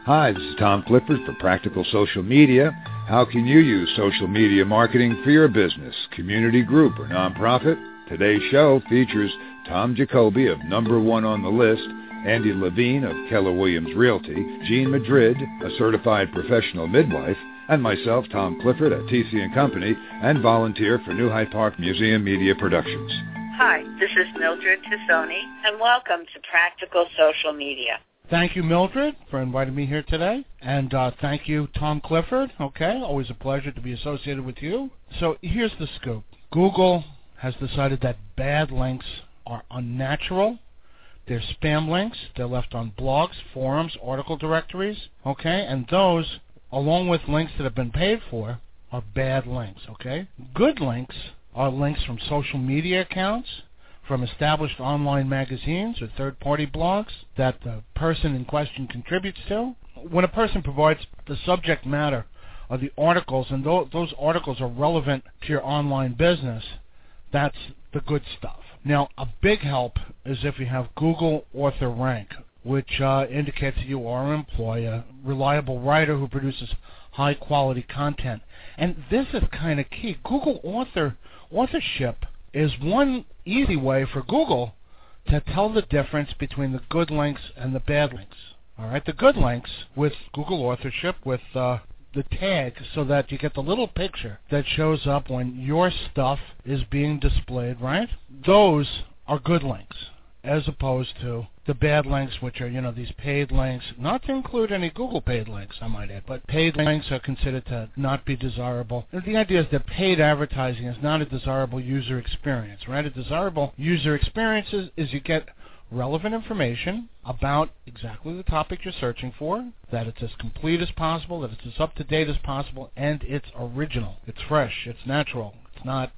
Hi, this is Tom Clifford for Practical Social Media. How can you use social media marketing for your business, community group, or nonprofit? Today's show features Tom Jacoby of Number One on the List, Andy Levine of Keller Williams Realty, Jean Madrid, a certified professional midwife, and myself, Tom Clifford at TC & Company, and volunteer for New Hyde Park Museum Media Productions. Hi, this is Mildred Tassoni, and welcome to Practical Social Media. Thank you, Mildred, for inviting me here today. And thank you, Tom Clifford. Okay, always a pleasure to be associated with you. So here's the scoop. Google has decided that bad links are unnatural. They're spam links. They're left on blogs, forums, article directories. Okay, and those, along with links that have been paid for, are bad links. Okay, good links are links from social media accounts, from established online magazines or third-party blogs that the person in question contributes to. When a person provides the subject matter of the articles, and those articles are relevant to your online business, that's the good stuff. Now, a big help is if you have Google Author Rank, which indicates that you are an employee, a reliable writer who produces high-quality content. And this is kind of key. Google authorship is one easy way for Google to tell the difference between the good links and the bad links. All right, the good links with Google authorship with the tag, so that you get the little picture that shows up when your stuff is being displayed, right? Those are good links, as opposed to the bad links, which are, these paid links, not to include any Google paid links, I might add, but paid links are considered to not be desirable. And the idea is that paid advertising is not a desirable user experience, right? A desirable user experience is you get relevant information about exactly the topic you're searching for, that it's as complete as possible, that it's as up-to-date as possible, and it's original. It's fresh. It's natural. It's not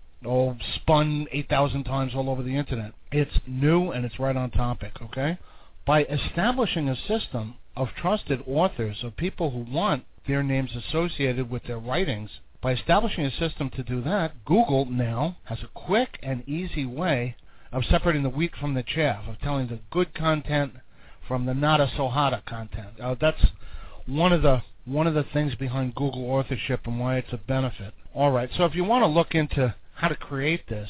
spun 8,000 times all over the internet. It's new and it's right on topic, okay? By establishing a system of trusted authors, of people who want their names associated with their writings, by establishing a system to do that, Google now has a quick and easy way of separating the wheat from the chaff, of telling the good content from the nada-so-hada content. That's one of the things behind Google authorship and why it's a benefit. All right, so if you want to look into how to create this,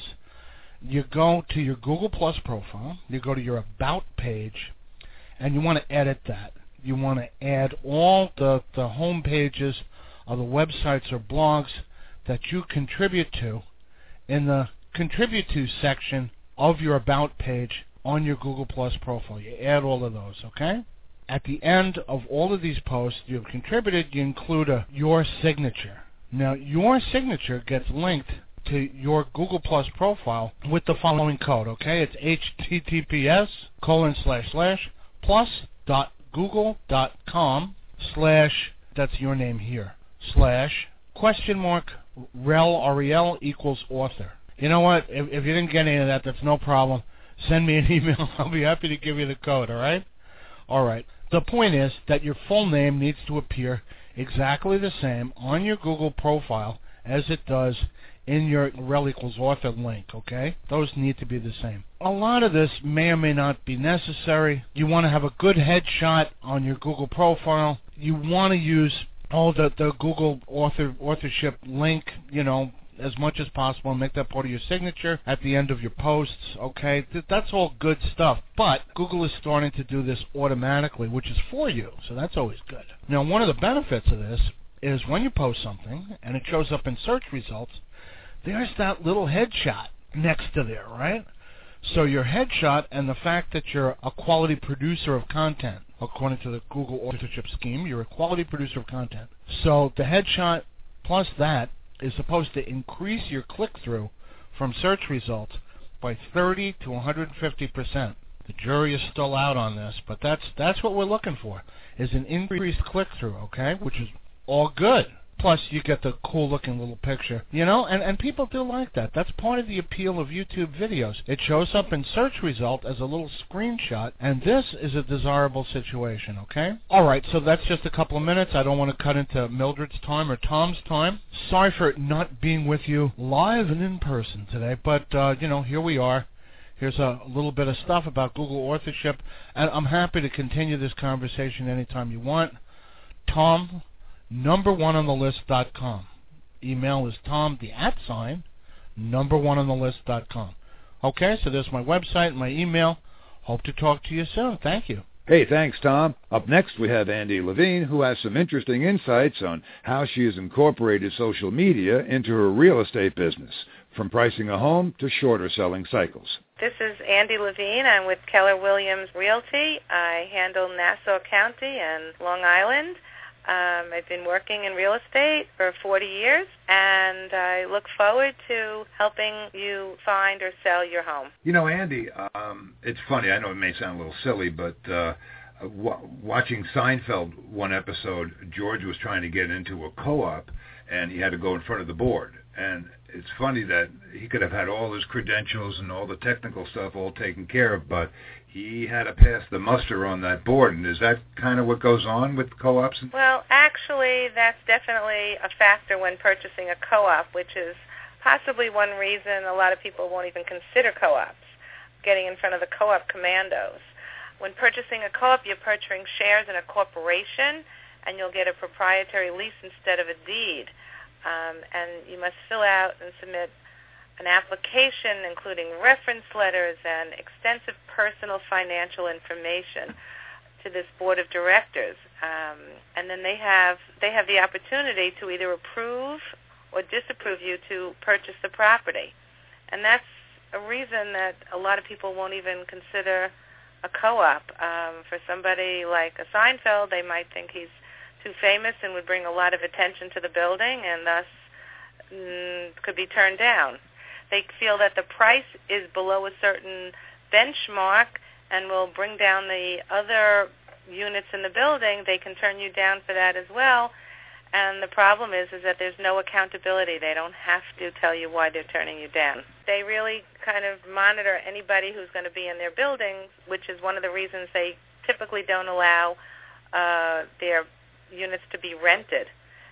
you go to your Google Plus profile, you go to your About page, and you want to edit that. You want to add all the home pages of the websites or blogs that you contribute to in the Contribute To section of your About page on your Google Plus profile. You add all of those, okay? At the end of all of these posts you've contributed, you include your signature. Now, your signature gets linked to your Google Plus profile with the following code, okay? It's https://plus.google.com/ that's your name here, /rel equals author. You know what? If you didn't get any of that, that's no problem. Send me an email. I'll be happy to give you the code, all right? All right. The point is that your full name needs to appear exactly the same on your Google profile as it does in your rel equals author link, okay? Those need to be the same. A lot of this may or may not be necessary. You want to have a good headshot on your Google profile. You want to use all the Google authorship link, as much as possible, and make that part of your signature at the end of your posts, okay? That's all good stuff, but Google is starting to do this automatically, which is for you, so that's always good. Now, one of the benefits of this is when you post something and it shows up in search results, there's that little headshot next to there, right? So your headshot and the fact that you're a quality producer of content, according to the Google authorship scheme, you're a quality producer of content. So the headshot plus that is supposed to increase your click-through from search results by 30 to 150%. The jury is still out on this, but that's what we're looking for, is an increased click-through, okay, which is all good. Plus, you get the cool-looking little picture, and people do like that. That's part of the appeal of YouTube videos. It shows up in search result as a little screenshot, and this is a desirable situation, okay? All right, so that's just a couple of minutes. I don't want to cut into Mildred's time or Tom's time. Sorry for not being with you live and in person today, but, here we are. Here's a little bit of stuff about Google authorship, and I'm happy to continue this conversation anytime you want. Tom, number1onthelist.com. Email is Tom, the @ number1onthelist.com. Okay, so there's my website, my email. Hope to talk to you soon. Thank you. Hey, thanks, Tom. Up next, we have Andy Levine, who has some interesting insights on how she has incorporated social media into her real estate business, from pricing a home to shorter selling cycles. This is Andy Levine. I'm with Keller Williams Realty. I handle Nassau County and Long Island. I've been working in real estate for 40 years, and I look forward to helping you find or sell your home. You know, Andy, it's funny. I know it may sound a little silly, but watching Seinfeld one episode, George was trying to get into a co-op, and he had to go in front of the board. And it's funny that he could have had all his credentials and all the technical stuff all taken care of, but he had to pass the muster on that board. And is that kind of what goes on with co-ops? Well, actually, that's definitely a factor when purchasing a co-op, which is possibly one reason a lot of people won't even consider co-ops, getting in front of the co-op commandos. When purchasing a co-op, you're purchasing shares in a corporation, and you'll get a proprietary lease instead of a deed. And you must fill out and submit an application including reference letters and extensive personal financial information to this board of directors. And then they have the opportunity to either approve or disapprove you to purchase the property. And that's a reason that a lot of people won't even consider a co-op. For somebody like a Seinfeld, they might think he's too famous and would bring a lot of attention to the building and thus could be turned down. They feel that the price is below a certain benchmark and will bring down the other units in the building. They can turn you down for that as well. And the problem is that there's no accountability. They don't have to tell you why they're turning you down. They really kind of monitor anybody who's going to be in their buildings, which is one of the reasons they typically don't allow their units to be rented,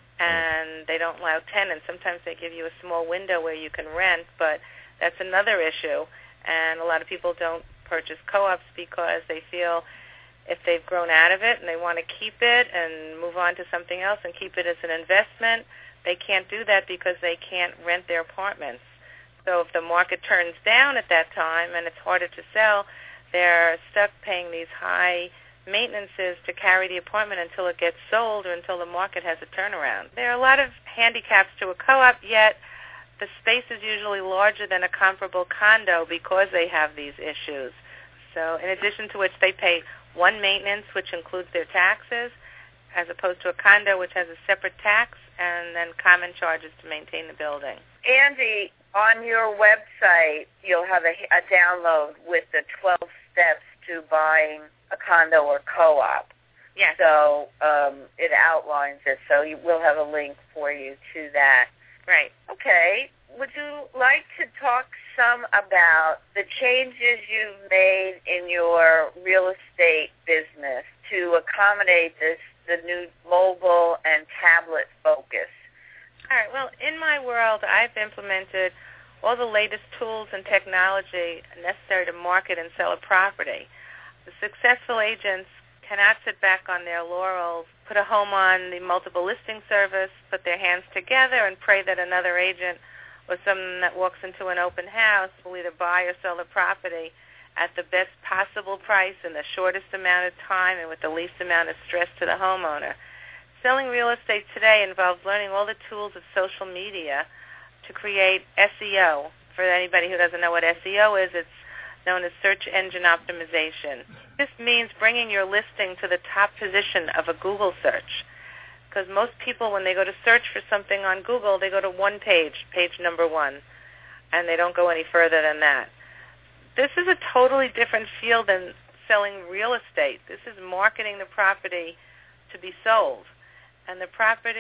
and they don't allow tenants. Sometimes they give you a small window where you can rent, but that's another issue, and a lot of people don't purchase co-ops because they feel if they've grown out of it and they want to keep it and move on to something else and keep it as an investment, they can't do that because they can't rent their apartments. So if the market turns down at that time and it's harder to sell, they're stuck paying these high maintenances to carry the apartment until it gets sold or until the market has a turnaround. There are a lot of handicaps to a co-op, yet the space is usually larger than a comparable condo because they have these issues. So in addition to which they pay one maintenance, which includes their taxes, as opposed to a condo, which has a separate tax, and then common charges to maintain the building. Andy, on your website, you'll have a download with the 12 steps to buying a condo or co-op. Yes. So it outlines it, so we'll have a link for you to that. Right. Okay. Would you like to talk some about the changes you've made in your real estate business to accommodate the new mobile and tablet focus? All right. Well, in my world, I've implemented all the latest tools and technology necessary to market and sell a property. The successful agents cannot sit back on their laurels, put a home on the multiple listing service, put their hands together, and pray that another agent or someone that walks into an open house will either buy or sell the property at the best possible price in the shortest amount of time and with the least amount of stress to the homeowner. Selling real estate today involves learning all the tools of social media to create SEO. For anybody who doesn't know what SEO is, it's known as search engine optimization. This means bringing your listing to the top position of a Google search. Because most people, when they go to search for something on Google, they go to one page, page number 1, and they don't go any further than that. This is a totally different field than selling real estate. This is marketing the property to be sold. And the proper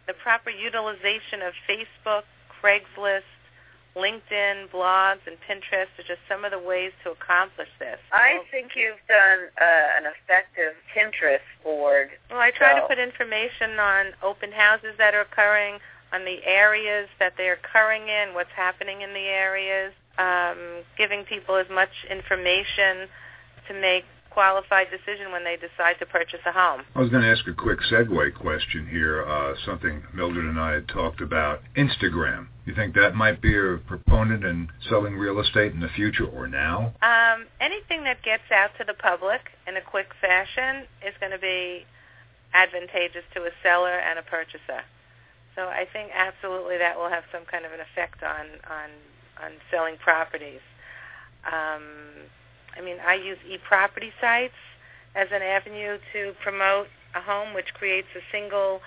utilization of Facebook, Craigslist, LinkedIn, blogs, and Pinterest are just some of the ways to accomplish this. I think you've done an effective Pinterest board. Well, I try to put information on open houses that are occurring, on the areas that they're occurring in, what's happening in the areas, giving people as much information to make qualified decision when they decide to purchase a home. I was going to ask a quick segue question here, something Mildred and I had talked about, Instagram. You think that might be a proponent in selling real estate in the future or now? Anything that gets out to the public in a quick fashion is going to be advantageous to a seller and a purchaser. So I think absolutely that will have some kind of an effect on selling properties. I use e-property sites as an avenue to promote a home, which creates a single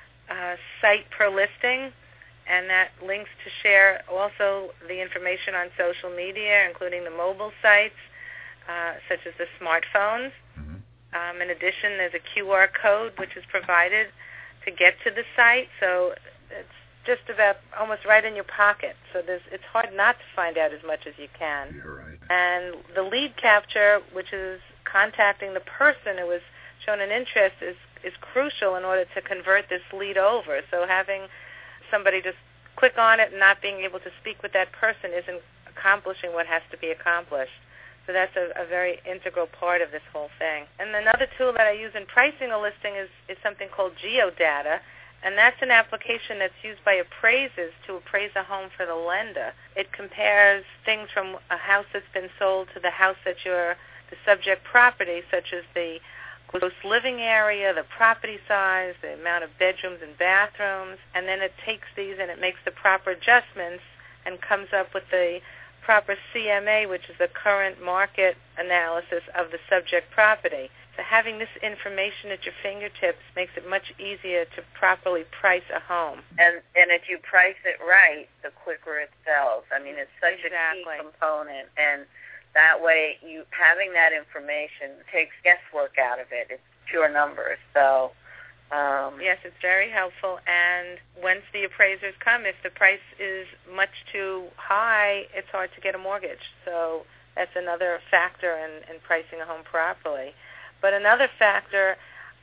site per listing, and that links to share also the information on social media, including the mobile sites, such as the smartphones. Mm-hmm. In addition, there's a QR code which is provided to get to the site, so it's just about almost right in your pocket. So it's hard not to find out as much as you can. You're right. And the lead capture, which is contacting the person who has shown an interest, is crucial in order to convert this lead over. So having somebody just click on it and not being able to speak with that person isn't accomplishing what has to be accomplished. So that's a very integral part of this whole thing. And another tool that I use in pricing a listing is something called GeoData, and that's an application that's used by appraisers to appraise a home for the lender. It compares things from a house that's been sold to the house that the subject property, such as the gross living area, the property size, the amount of bedrooms and bathrooms, and then it takes these and it makes the proper adjustments and comes up with the proper CMA, which is the current market analysis of the subject property. So having this information at your fingertips makes it much easier to properly price a home. And if you price it right, the quicker it sells. It's such a key component. And that way, having that information takes guesswork out of it. It's pure numbers. So, yes, it's very helpful. And once the appraisers come, if the price is much too high, it's hard to get a mortgage. So that's another factor in pricing a home properly. But another factor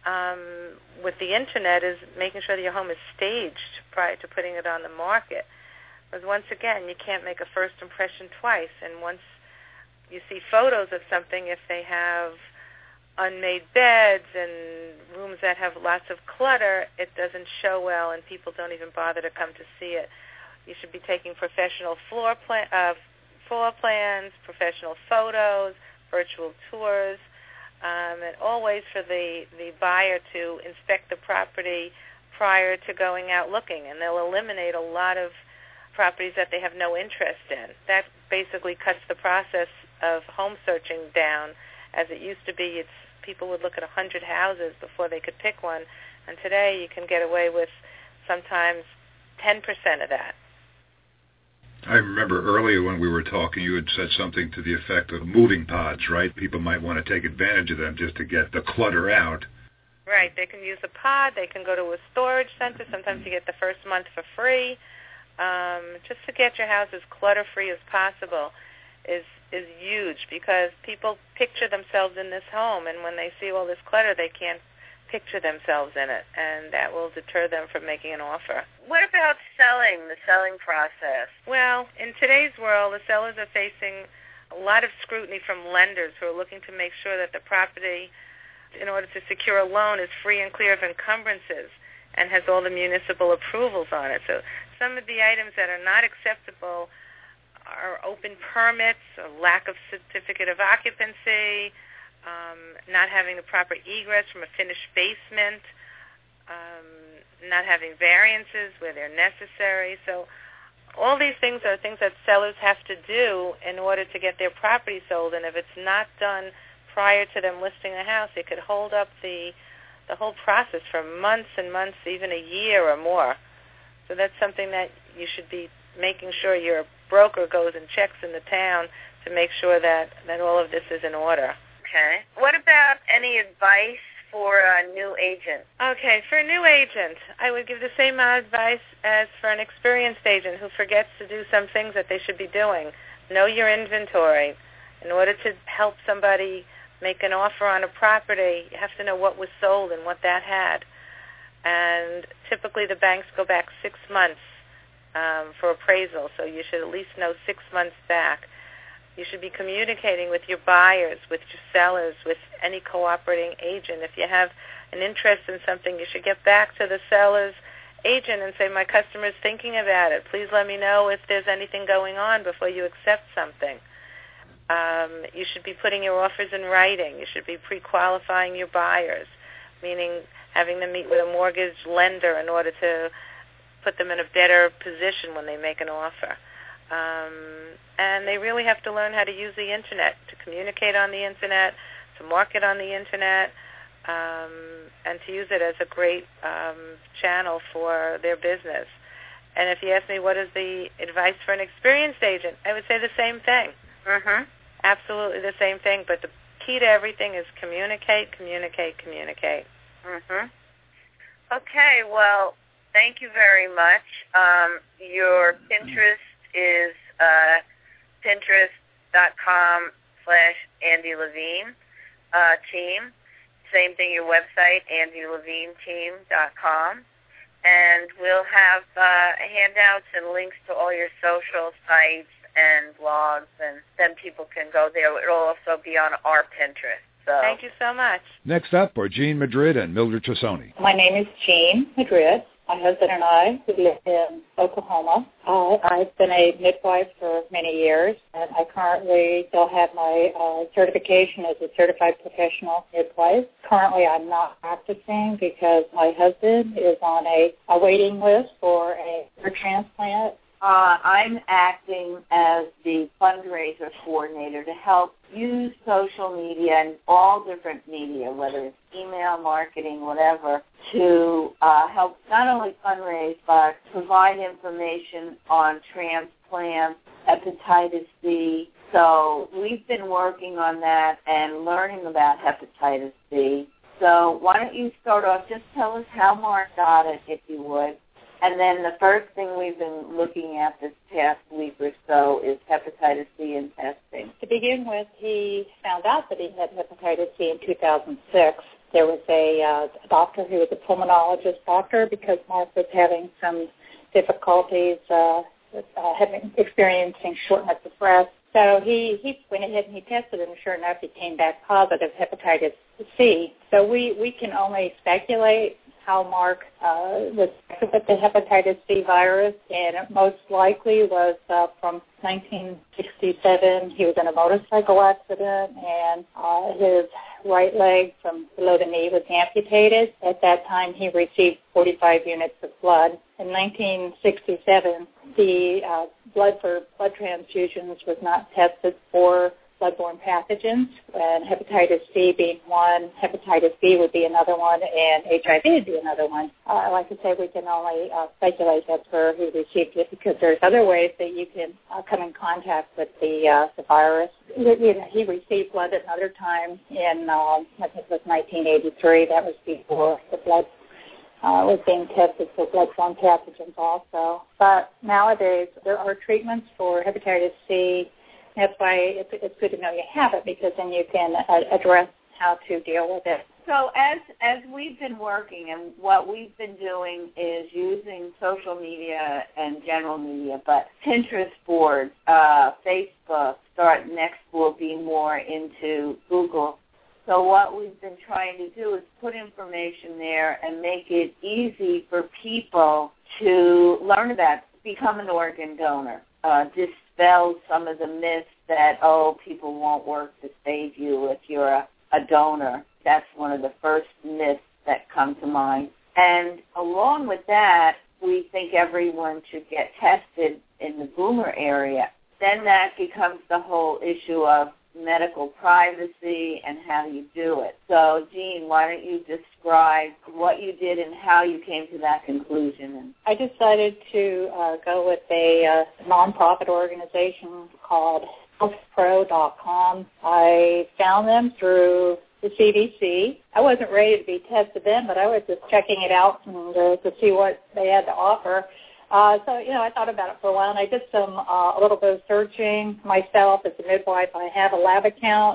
with the Internet is making sure that your home is staged prior to putting it on the market. Because once again, you can't make a first impression twice. And once you see photos of something, if they have unmade beds and rooms that have lots of clutter, it doesn't show well and people don't even bother to come to see it. You should be taking professional floor plans, professional photos, virtual tours, and always for the buyer to inspect the property prior to going out looking, and they'll eliminate a lot of properties that they have no interest in. That basically cuts the process of home searching down. As it used to be, people would look at 100 houses before they could pick one, and today you can get away with sometimes 10% of that. I remember earlier when we were talking, you had said something to the effect of moving pods, right? People might want to take advantage of them just to get the clutter out. Right. They can use a pod. They can go to a storage center. Sometimes you get the first month for free. Just to get your house as clutter-free as possible is huge, because people picture themselves in this home, and when they see all this clutter, they can't picture themselves in it, and that will deter them from making an offer. What about the selling process? Well, in today's world, the sellers are facing a lot of scrutiny from lenders who are looking to make sure that the property, in order to secure a loan, is free and clear of encumbrances and has all the municipal approvals on it. So some of the items that are not acceptable are open permits, or lack of certificate of occupancy, not having the proper egress from a finished basement, not having variances where they're necessary. So all these things are things that sellers have to do in order to get their property sold, and if it's not done prior to them listing a house, it could hold up the whole process for months and months, even a year or more. So that's something that you should be making sure your broker goes and checks in the town to make sure that all of this is in order. Okay. What about any advice for a new agent? Okay, for a new agent, I would give the same advice as for an experienced agent who forgets to do some things that they should be doing. Know your inventory. In order to help somebody make an offer on a property, you have to know what was sold and what that had. And typically the banks go back 6 months for appraisal, so you should at least know 6 months back. You should be communicating with your buyers, with your sellers, with any cooperating agent. If you have an interest in something, you should get back to the seller's agent and say, my customer's thinking about it. Please let me know if there's anything going on before you accept something. You should be putting your offers in writing. You should be pre-qualifying your buyers, meaning having them meet with a mortgage lender in order to put them in a better position when they make an offer. And they really have to learn how to use the Internet, to communicate on the Internet, to market on the Internet, and to use it as a great channel for their business. And if you ask me what is the advice for an experienced agent, I would say the same thing. Mm-hmm. Absolutely the same thing. But the key to everything is communicate, communicate, communicate. Mm-hmm. Okay, well, thank you very much. Your Pinterest is pinterest.com/Andy Levine team. Same thing, your website, AndyLevineTeam.com. And we'll have handouts and links to all your social sites and blogs, and then people can go there. It'll also be on our Pinterest. So. Thank you so much. Next up are Jean Madrid and Mildred Tassoni. My name is Jean Madrid. My husband and I live in Oklahoma. I've been a midwife for many years, and I currently still have my certification as a certified professional midwife. Currently, I'm not practicing because my husband is on a waiting list for a liver transplant. I'm acting as the fundraiser coordinator to help use social media and all different media, whether it's email, marketing, whatever, to help not only fundraise but provide information on transplants, hepatitis C. So we've been working on that and learning about hepatitis C. So why don't you start off, just tell us how Mark got it, if you would. And then the first thing we've been looking at this past week or so is hepatitis C and testing. To begin with, he found out that he had hepatitis C in 2006. There was a doctor who was a pulmonologist doctor because Mark was having some difficulties experiencing shortness of breath. So he went ahead and he tested it, and sure enough, he came back positive hepatitis C. So we can only speculate how Mark was affected with the hepatitis C virus, and it most likely was from 1967. He was in a motorcycle accident, and his right leg from below the knee was amputated. At that time, he received 45 units of blood. In 1967, the blood for blood transfusions was not tested for bloodborne pathogens, and hepatitis C being one, hepatitis B would be another one, and HIV would be another one. Like I say, we can only speculate that's where he received it because there's other ways that you can come in contact with the virus. He received blood at another time in, I think it was 1983. That was before the blood was being tested for bloodborne pathogens also. But nowadays, there are treatments for hepatitis C. That's why it's good to know you have it, because then you can address how to deal with it. So as we've been working, and what we've been doing is using social media and general media, but Pinterest boards, Facebook, next will be more into Google. So what we've been trying to do is put information there and make it easy for people to learn about, become an organ donor, dispel some of the myths that, people won't work to save you if you're a donor. That's one of the first myths that come to mind. And along with that, we think everyone should get tested in the boomer area. Then that becomes the whole issue of medical privacy and how you do it. So, Jean, why don't you describe what you did and how you came to that conclusion? I decided to go with a nonprofit organization called healthpro.com. I found them through the CDC. I wasn't ready to be tested then, but I was just checking it out and to see what they had to offer. So, I thought about it for a while, and I did a little bit of searching myself as a midwife. I have a lab account,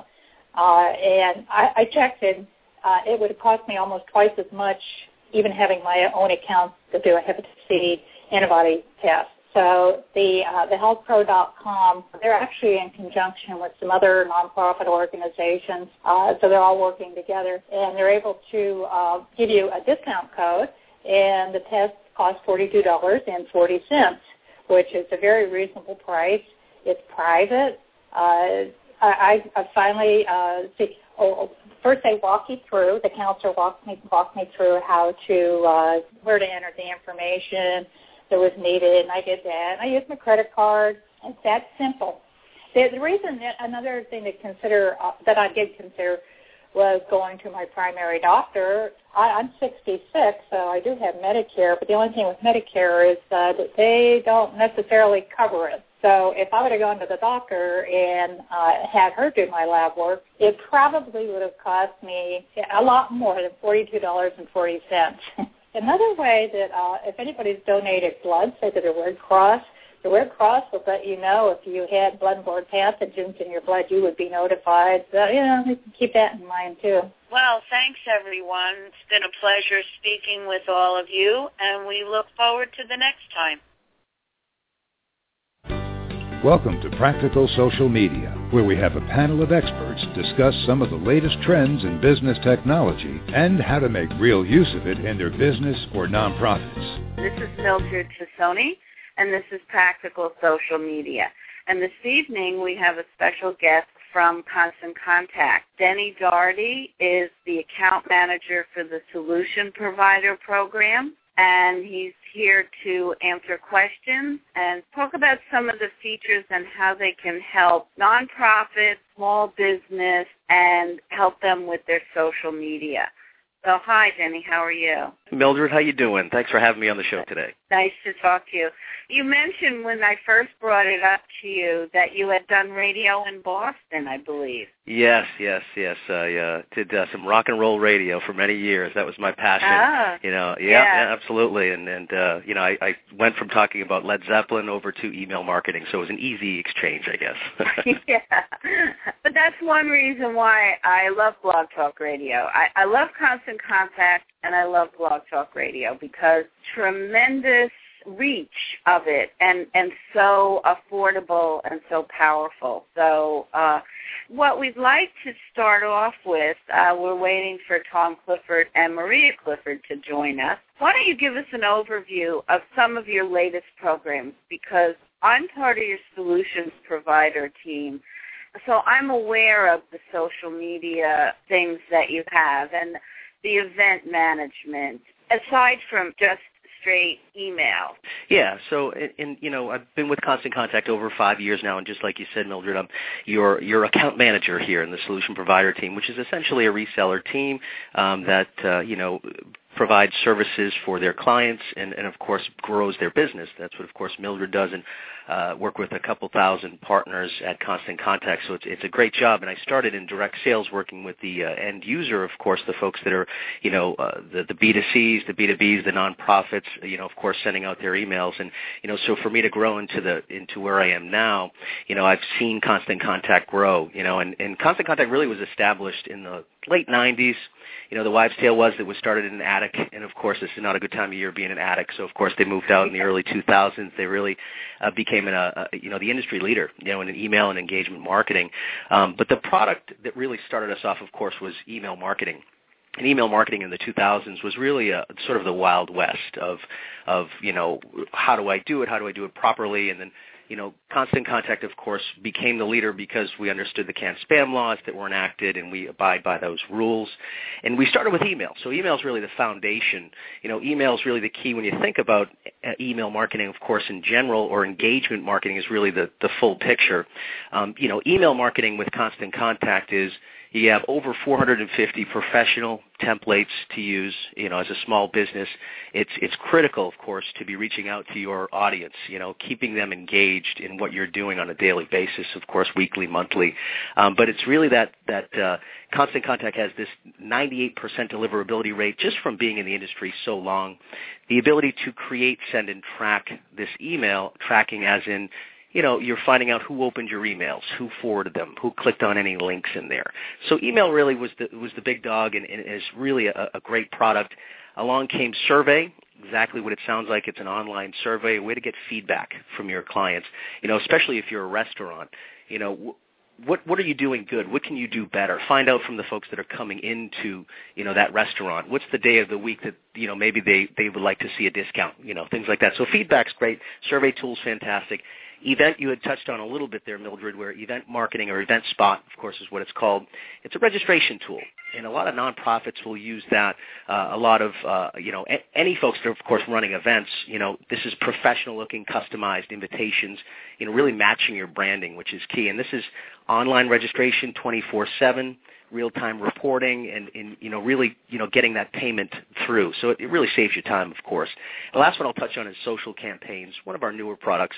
and I checked it. It would have cost me almost twice as much, even having my own account, to do a hepatitis C antibody test. So the healthpro.com, they're actually in conjunction with some other nonprofit organizations. So they're all working together, and they're able to give you a discount code, and the test costs $42.40, which is a very reasonable price. It's private. I finally first they walk you through. The counselor walked me through how to where to enter the information that was needed, and I did that. And I used my credit card. It's that simple. The reason that another thing to consider that I did consider was going to my primary doctor. I'm 66, so I do have Medicare, but the only thing with Medicare is that they don't necessarily cover it. So if I would have gone to the doctor and had her do my lab work, it probably would have cost me a lot more than $42.40. Another way that if anybody's donated blood, say to the Red Cross will let you know if you had blood-borne pathogens in your blood. You would be notified. So, we can keep that in mind, too. Well, thanks, everyone. It's been a pleasure speaking with all of you, and we look forward to the next time. Welcome to Practical Social Media, where we have a panel of experts discuss some of the latest trends in business technology and how to make real use of it in their business or nonprofits. This is Mildred Tassoni, and this is Practical Social Media. And this evening we have a special guest from Constant Contact. Denny Doherty is the account manager for the Solution Provider Program, and he's here to answer questions and talk about some of the features and how they can help nonprofits, small business, and help them with their social media. So hi, Denny. How are you? Mildred, how you doing? Thanks for having me on the show today. Nice to talk to you. You mentioned when I first brought it up to you that you had done radio in Boston, I believe. Yes. I did some rock and roll radio for many years. That was my passion. Yeah, absolutely. And I went from talking about Led Zeppelin over to email marketing, so it was an easy exchange, I guess. Yeah, but that's one reason why I love Blog Talk Radio. I love Constant Contact, and I love Blog Talk Radio because tremendous reach of it and so affordable and so powerful. So what we'd like to start off with, we're waiting for Tom Clifford and Maria Clifford to join us. Why don't you give us an overview of some of your latest programs, because I'm part of your solutions provider team, so I'm aware of the social media things that you have and the event management, aside from just straight email. Yeah, so I've been with Constant Contact over 5 years now, and just like you said, Mildred, I'm your account manager here in the Solution Provider team, which is essentially a reseller team that provides services for their clients and, of course, grows their business. That's what, of course, Mildred does, and work with a couple thousand partners at Constant Contact. So it's a great job. And I started in direct sales working with the end user, of course, the folks that are, the B2Cs, the B2Bs, the nonprofits, of course, sending out their emails. And, so for me to grow into where I am now, I've seen Constant Contact grow, and Constant Contact really was established in the late 90s. The wives' tale was it was started in an attic, and of course this is not a good time of year being an attic, so of course they moved out in the early 2000s. They really became the industry leader, in email and engagement marketing. But the product that really started us off, of course, was email marketing. And email marketing in the 2000s was really sort of the Wild West of how do I do it properly, and then Constant Contact, of course, became the leader because we understood the canned spam laws that were enacted, and we abide by those rules. And we started with email. So email is really the foundation. Email is really the key when you think about email marketing, of course, in general, or engagement marketing is really the full picture. Email marketing with Constant Contact is you have over 450 professional templates to use, as a small business. It's critical, of course, to be reaching out to your audience, keeping them engaged in what you're doing on a daily basis, of course, weekly, monthly. But it's really that Constant Contact has this 98% deliverability rate just from being in the industry so long. The ability to create, send, and track this email, tracking as in, you're finding out who opened your emails, who forwarded them, who clicked on any links in there. So email really was the big dog and is really a great product. Along came Survey, exactly what it sounds like. It's an online survey, a way to get feedback from your clients, especially if you're a restaurant. What are you doing good? What can you do better? Find out from the folks that are coming into, that restaurant. What's the day of the week that, maybe they would like to see a discount, things like that. So feedback's great. Survey tool's fantastic. Event, you had touched on a little bit there, Mildred, where Event Marketing or Event Spot, of course, is what it's called. It's a registration tool, and a lot of nonprofits will use that. A lot of, any folks that are, of course, running events, this is professional-looking, customized invitations, really matching your branding, which is key. And this is online registration 24/7, real-time reporting, and really, getting that payment through. So it really saves you time, of course. The last one I'll touch on is social campaigns, one of our newer products.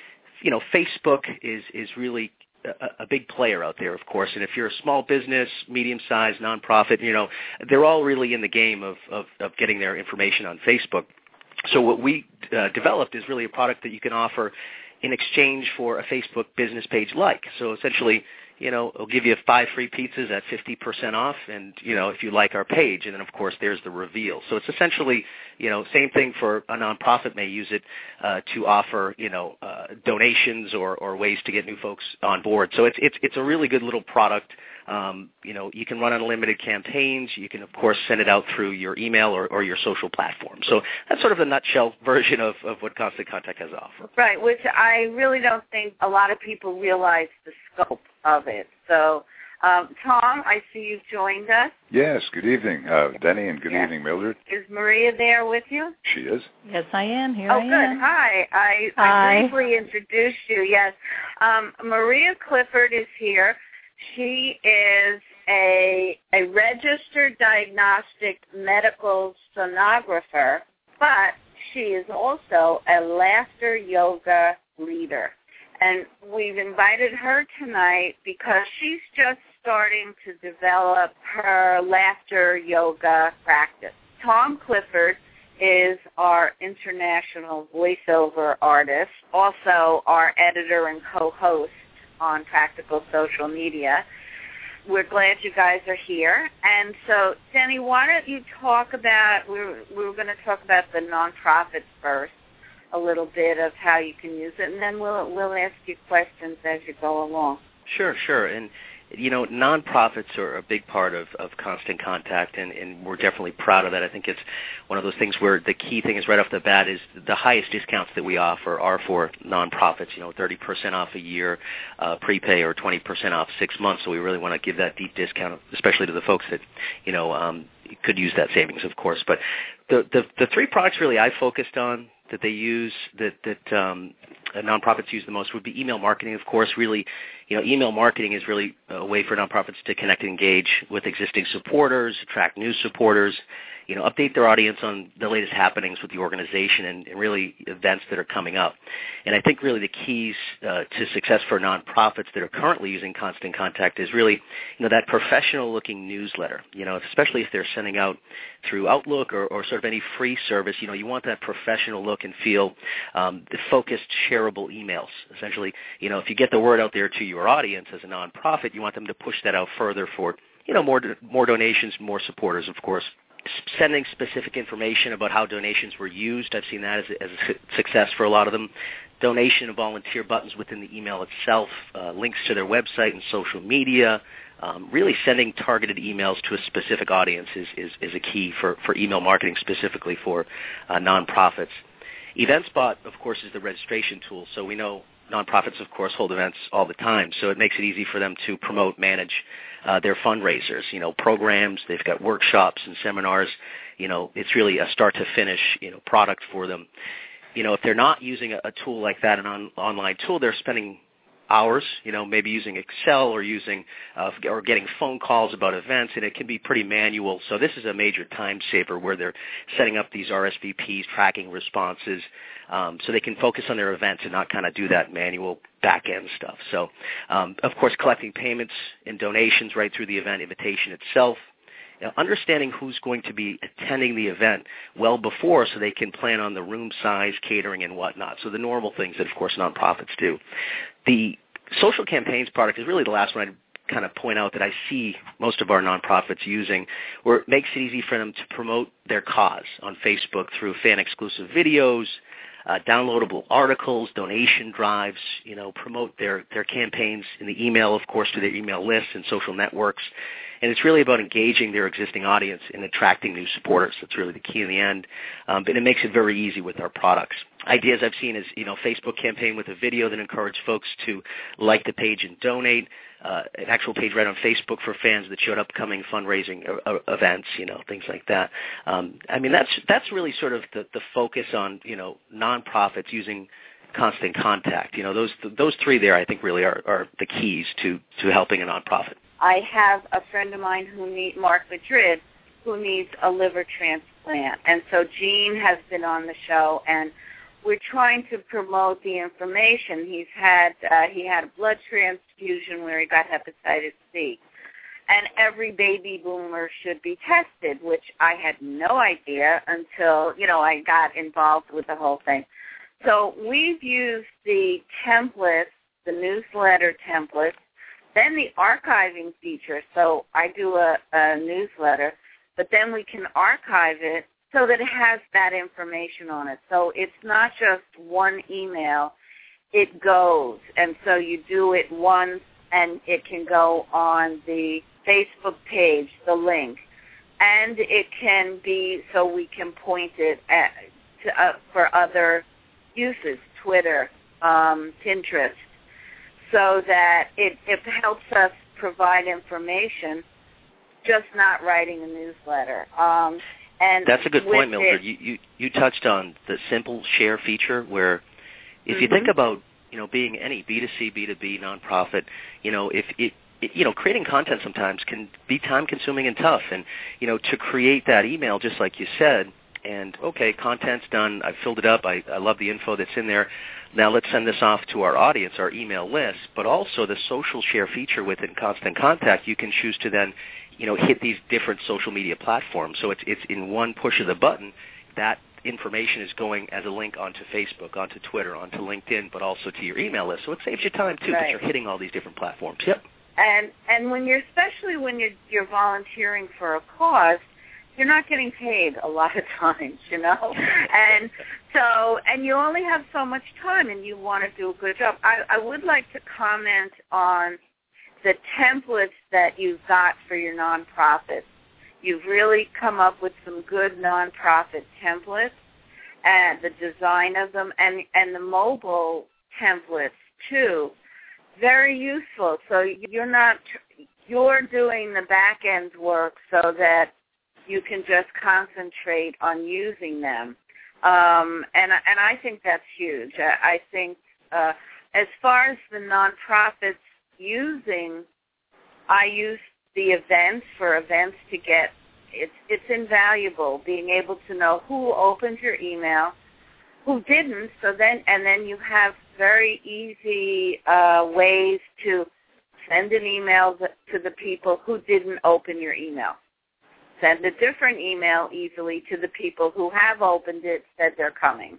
Facebook is really a big player out there, of course, and if you're a small business, medium-sized, nonprofit, they're all really in the game of getting their information on Facebook. So what we developed is really a product that you can offer in exchange for a Facebook business page like. So essentially, it'll give you 5 free pizzas at 50% off, and, if you like our page, and then, of course, there's the reveal. So it's essentially, same thing for a nonprofit may use it to offer, donations or ways to get new folks on board. So it's a really good little product. You can run unlimited campaigns. You can, of course, send it out through your email or your social platform. So that's sort of the nutshell version of what Constant Contact has to offer. Right, which I really don't think a lot of people realize the scope of it. So, Tom, I see you've joined us. Yes, good evening, Denny, and good evening, Mildred. Is Maria there with you? She is. Yes, I am. Here I am. Oh, good. Hi. I briefly introduced you, yes. Maria Clifford is here. She is a registered diagnostic medical sonographer, but she is also a laughter yoga leader. And we've invited her tonight because she's just starting to develop her laughter yoga practice. Tom Clifford is our international voiceover artist, also our editor and co-host on Practical Social Media. We're glad you guys are here. And so, Denny, why don't you talk about, we were going to talk about the nonprofits first, a little bit of how you can use it, and then we'll ask you questions as you go along. Sure. And, nonprofits are a big part of Constant Contact, and we're definitely proud of that. I think it's one of those things where the key thing is right off the bat is the highest discounts that we offer are for nonprofits, 30% off a year prepay or 20% off 6 months. So we really want to give that deep discount, especially to the folks that, could use that savings, of course. But the 3 products really I focused on that they use, that nonprofits use the most would be email marketing, of course. Really, email marketing is really a way for nonprofits to connect and engage with existing supporters, attract new supporters, update their audience on the latest happenings with the organization and really events that are coming up. And I think really the keys to success for nonprofits that are currently using Constant Contact is really, that professional-looking newsletter, especially if they're sending out through Outlook or sort of any free service, you want that professional look and feel, the focused, shareable emails. Essentially, if you get the word out there to your audience as a nonprofit, you want them to push that out further for, more donations, more supporters, of course. Sending specific information about how donations were used. I've seen that as a success for a lot of them. Donation and volunteer buttons within the email itself, links to their website and social media. Really sending targeted emails to a specific audience is a key for email marketing, specifically for nonprofits. EventSpot, of course, is the registration tool. So we know nonprofits, of course, hold events all the time. So it makes it easy for them to promote, manage their fundraisers, programs. They've got workshops and seminars. It's really a start to finish, product for them. If they're not using a tool like that, an online tool, they're spending hours, maybe using Excel or using or getting phone calls about events, and it can be pretty manual. So this is a major time saver where they're setting up these RSVPs, tracking responses, so they can focus on their events and not kind of do that manual back-end stuff. So, of course, collecting payments and donations right through the event invitation itself. Understanding who's going to be attending the event well before so they can plan on the room size, catering, and whatnot. So the normal things that, of course, nonprofits do. The social campaigns product is really the last one I'd kind of point out that I see most of our nonprofits using, where it makes it easy for them to promote their cause on Facebook through fan-exclusive videos, downloadable articles, donation drives, promote their campaigns in the email, of course, to their email lists and social networks. And it's really about engaging their existing audience and attracting new supporters. That's really the key in the end. And it makes it very easy with our products. Ideas I've seen is, Facebook campaign with a video that encouraged folks to like the page and donate, an actual page right on Facebook for fans that showed upcoming fundraising events, things like that. That's really sort of the focus on, nonprofits using Constant Contact. Those three there I think really are the keys to helping a nonprofit. I have a friend of mine Mark Madrid, who needs a liver transplant. And so Gene has been on the show, and we're trying to promote the information. He had a blood transfusion where he got hepatitis C. And every baby boomer should be tested, which I had no idea until, I got involved with the whole thing. So we've used the templates, the newsletter templates, then the archiving feature. So I do a newsletter, but then we can archive it so that it has that information on it. So it's not just one email. It goes. And so you do it once, and it can go on the Facebook page, the link. And it can be so we can point it for other uses, Twitter, Pinterest, so that it helps us provide information, just not writing a newsletter. And that's a good point, Mildred. You touched on the simple share feature, where if you think about being any B2C, B2B nonprofit, creating content sometimes can be time-consuming and tough, and to create that email, just like you said. And, okay, content's done. I've filled it up. I love the info that's in there. Now let's send this off to our audience, our email list. But also the social share feature within Constant Contact, you can choose to then, hit these different social media platforms. So it's in one push of the button. That information is going as a link onto Facebook, onto Twitter, onto LinkedIn, but also to your email list. So it saves you time, too, because you're hitting all these different platforms. Yep. And especially when you're volunteering for a cause, you're not getting paid a lot of times, and you only have so much time, and you want to do a good job. I would like to comment on the templates that you've got for your nonprofits. You've really come up with some good nonprofit templates, and the design of them, and the mobile templates too, very useful. So you're doing the back end work so that you can just concentrate on using them. And I think that's huge. I think as far as the nonprofits using, I use the events to get, it's invaluable being able to know who opened your email, who didn't, and then you have very easy ways to send an email to the people who didn't open your email. Send a different email easily to the people who have opened it, said they're coming,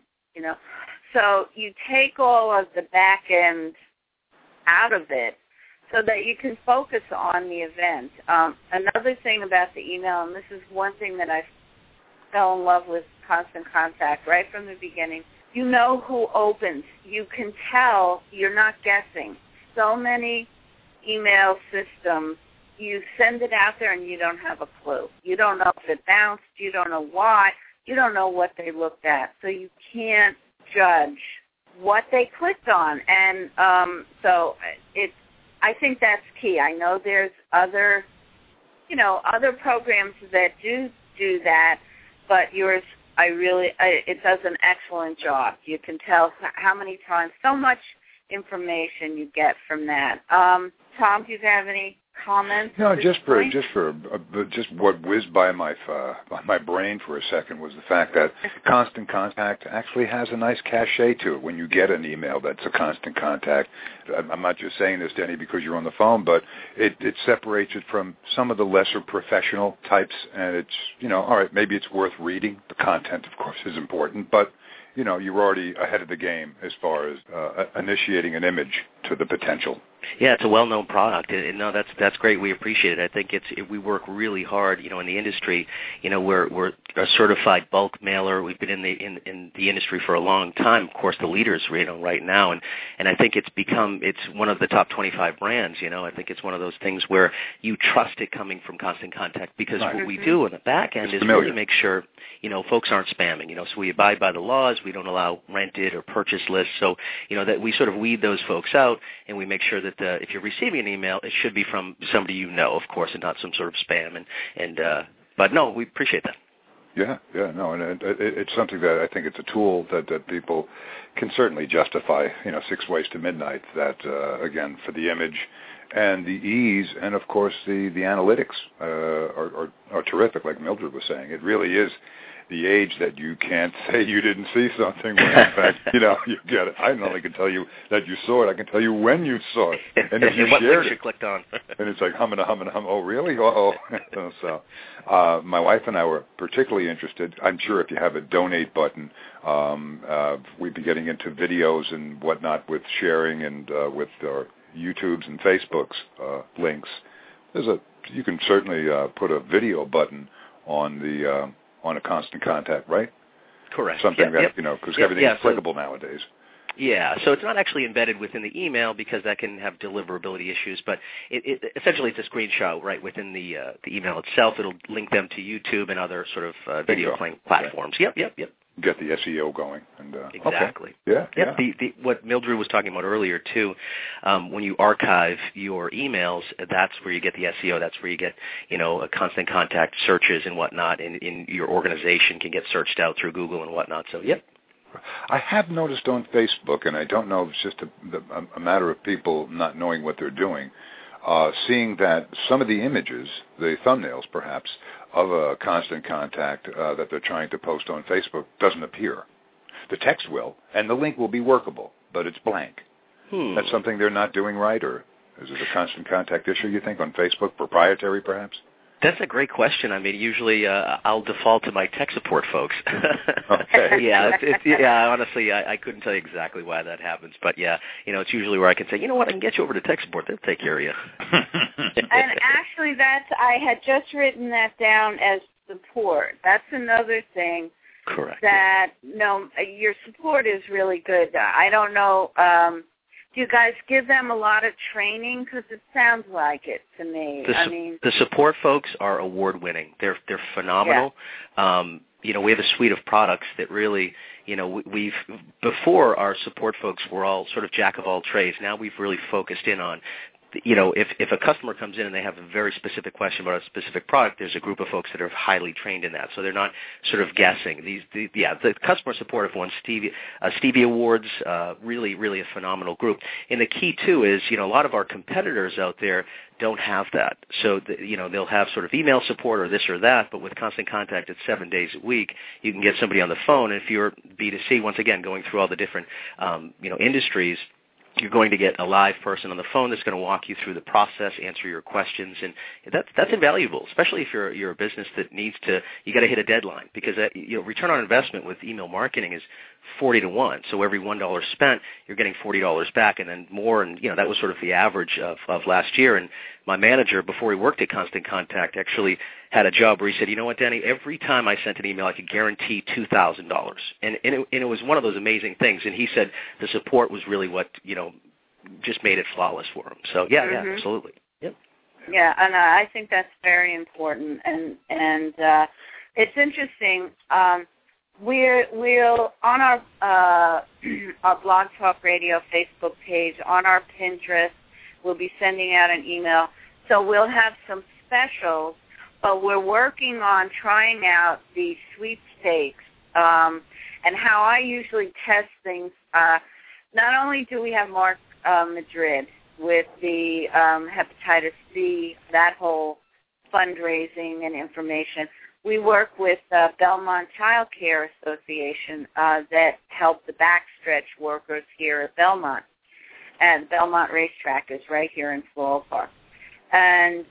So you take all of the back end out of it so that you can focus on the event. Another thing about the email, and this is one thing that I fell in love with Constant Contact right from the beginning, you know who opens. You can tell, you're not guessing. So many email systems, you send it out there and you don't have a clue. You don't know if it bounced. You don't know why. You don't know what they looked at. So you can't judge what they clicked on. And I think that's key. I know there's other programs that do that, but yours, it does an excellent job. You can tell how many times, so much information you get from that. Tom, do you have any comments? No, just what whizzed by my brain for a second was the fact that Constant Contact actually has a nice cachet to it when you get an email that's a Constant Contact. I'm not just saying this, Denny, because you're on the phone, but it separates it from some of the lesser professional types, and it's, all right, maybe it's worth reading. The content, of course, is important, but you're already ahead of the game as far as initiating an image to the potential Yeah, it's a well-known product. No, that's great. We appreciate it. I think we work really hard, in the industry. We're a certified bulk mailer. We've been in the industry for a long time. Of course, the leaders, right now, and I think it's one of the top 25 brands. I think it's one of those things where you trust it coming from Constant Contact, because what we do on the back end is really make sure folks aren't spamming. So we abide by the laws. We don't allow rented or purchase lists. So that we sort of weed those folks out, and we make sure that if you're receiving an email, it should be from somebody of course, and not some sort of spam. But no, we appreciate that. Yeah, no, and it's something that I think it's a tool that people can certainly justify. 6 ways to midnight. That again, for the image and the ease, and of course the analytics are terrific. Like Mildred was saying, it really is the age that you can't say you didn't see something when in fact, you get it. I not only can tell you that you saw it, I can tell you when you saw it. And if you what shared links you clicked on. And it's like hum. Oh, really? Uh-oh. So my wife and I were particularly interested. I'm sure if you have a donate button, we'd be getting into videos and whatnot with sharing and with our YouTubes and Facebook's links. You can certainly put a video button on a Constant Contact, right? Correct. Something that, because everything's clickable nowadays. Yeah, so it's not actually embedded within the email because that can have deliverability issues, but essentially it's a screenshot right within the email itself. It'll link them to YouTube and other sort of video playing platforms. Yep. Get the SEO going. And exactly. Okay. Yeah. What Mildred was talking about earlier too, when you archive your emails, that's where you get the SEO. That's where you get a Constant Contact searches and whatnot, and in your organization can get searched out through Google and whatnot. So yep. I have noticed on Facebook, and I don't know if it's just a matter of people not knowing what they're doing, seeing that some of the images, the thumbnails perhaps, of a Constant Contact that they're trying to post on Facebook doesn't appear. The text will, and the link will be workable, but it's blank. That's something they're not doing right, or is it a Constant Contact issue, you think, on Facebook, proprietary perhaps? That's a great question. I mean, usually I'll default to my tech support folks. Okay. Honestly, I couldn't tell you exactly why that happens, but it's usually where I can say, you know what, I can get you over to tech support. They'll take care of you. And actually, I had just written that down as support. That's another thing. Correct. That your support is really good. I don't know. Do you guys give them a lot of training? Because it sounds like it to me. The support folks are award-winning. They're phenomenal. Yeah. We have a suite of products that really, we've before our support folks were all sort of jack of all trades. Now we've really focused in on, if a customer comes in and they have a very specific question about a specific product, there's a group of folks that are highly trained in that, so they're not sort of guessing. The customer support have won Stevie Awards, really, really a phenomenal group. And the key, too, is, a lot of our competitors out there don't have that. So, they'll have sort of email support or this or that, but with Constant Contact, it's 7 days a week. You can get somebody on the phone, and if you're B2C, once again, going through all the different, industries, you're going to get a live person on the phone that's going to walk you through the process, answer your questions, and that's invaluable, especially if you're a business that needs to. You got to hit a deadline because return on investment with email marketing is 40 to 1. So every $1 spent, you're getting $40 back, and then more. And that was sort of the average of last year. And my manager, before he worked at Constant Contact, actually had a job where he said, you know what, Danny, every time I sent an email, I could guarantee $2,000. And it was one of those amazing things. And he said the support was really what, just made it flawless for him. So, yeah, absolutely. Yep. Yeah, and I think that's very important. And it's interesting. We'll on our Blog Talk Radio Facebook page, on our Pinterest, we'll be sending out an email. So we'll have some specials, but we're working on trying out the sweepstakes and how I usually test things. Not only do we have Mark Madrid with the hepatitis C, that whole fundraising and information, we work with Belmont Child Care Association that help the backstretch workers here at Belmont. And Belmont Racetrack is right here in Floral Park. And,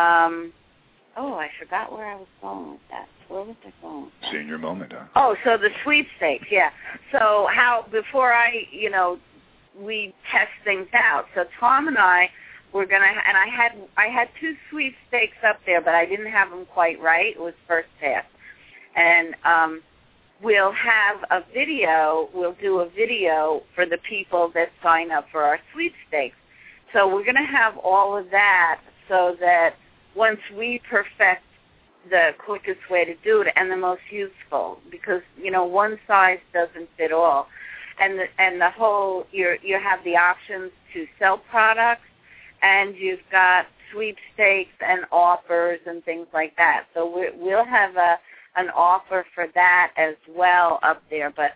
I forgot where I was going with that. Where was I going? Senior moment, huh? Oh, so the sweepstakes, yeah. So how, before I, we test things out. So Tom and I were gonna, and I had 2 sweepstakes up there, but I didn't have them quite right. It was first pass, and we'll have a video. We'll do a video for the people that sign up for our sweepstakes. So we're going to have all of that so that once we perfect the quickest way to do it and the most useful, because, one size doesn't fit all. And the whole, you have the options to sell products, and you've got sweepstakes and offers and things like that. So we'll have an offer for that as well up there. But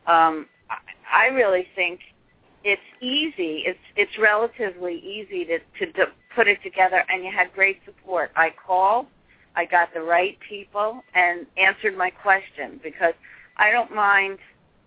I really think it's easy. It's relatively easy to put it together, and you had great support. I called, I got the right people, and answered my question, because I don't mind,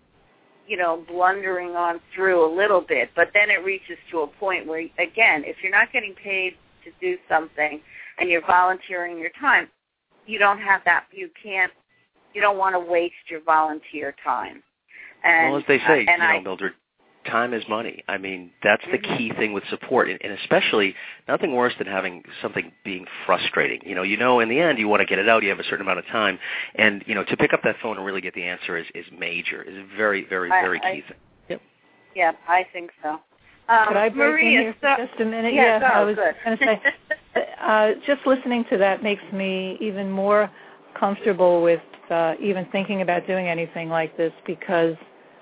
blundering on through a little bit, but then it reaches to a point where, again, if you're not getting paid to do something and you're volunteering your time, you don't have that. You don't want to waste your volunteer time. And, well, as they say, Mildred, time is money. I mean, that's the key thing with support, and especially nothing worse than having something being frustrating. In the end, you want to get it out. You have a certain amount of time, and to pick up that phone and really get the answer is major. Is a very, very, very key thing. Yep. Yeah, I think so. Could I break Maria, in here for just a minute? Yeah, I was going to say, just listening to that makes me even more comfortable with even thinking about doing anything like this, because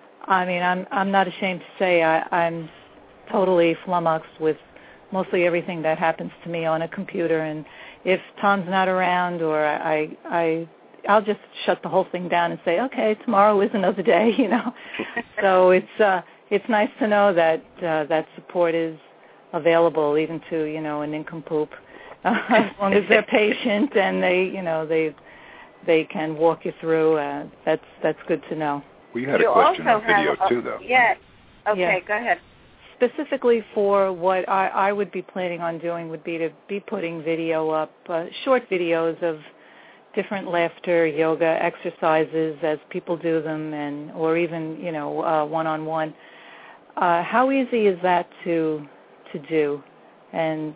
I'm not ashamed to say I'm totally flummoxed with mostly everything that happens to me on a computer, and if Tom's not around, or I'll just shut the whole thing down and say, okay, tomorrow is another day, So it's nice to know that that support is available, even to a nincompoop, as long as they're patient and they can walk you through. That's good to know. Well, you had a question on video too, though. Yes. Okay, yeah. Go ahead. Specifically for what I would be planning on doing would be to be putting video up, short videos of different laughter, yoga exercises as people do them, or even one-on-one. How easy is that to do? And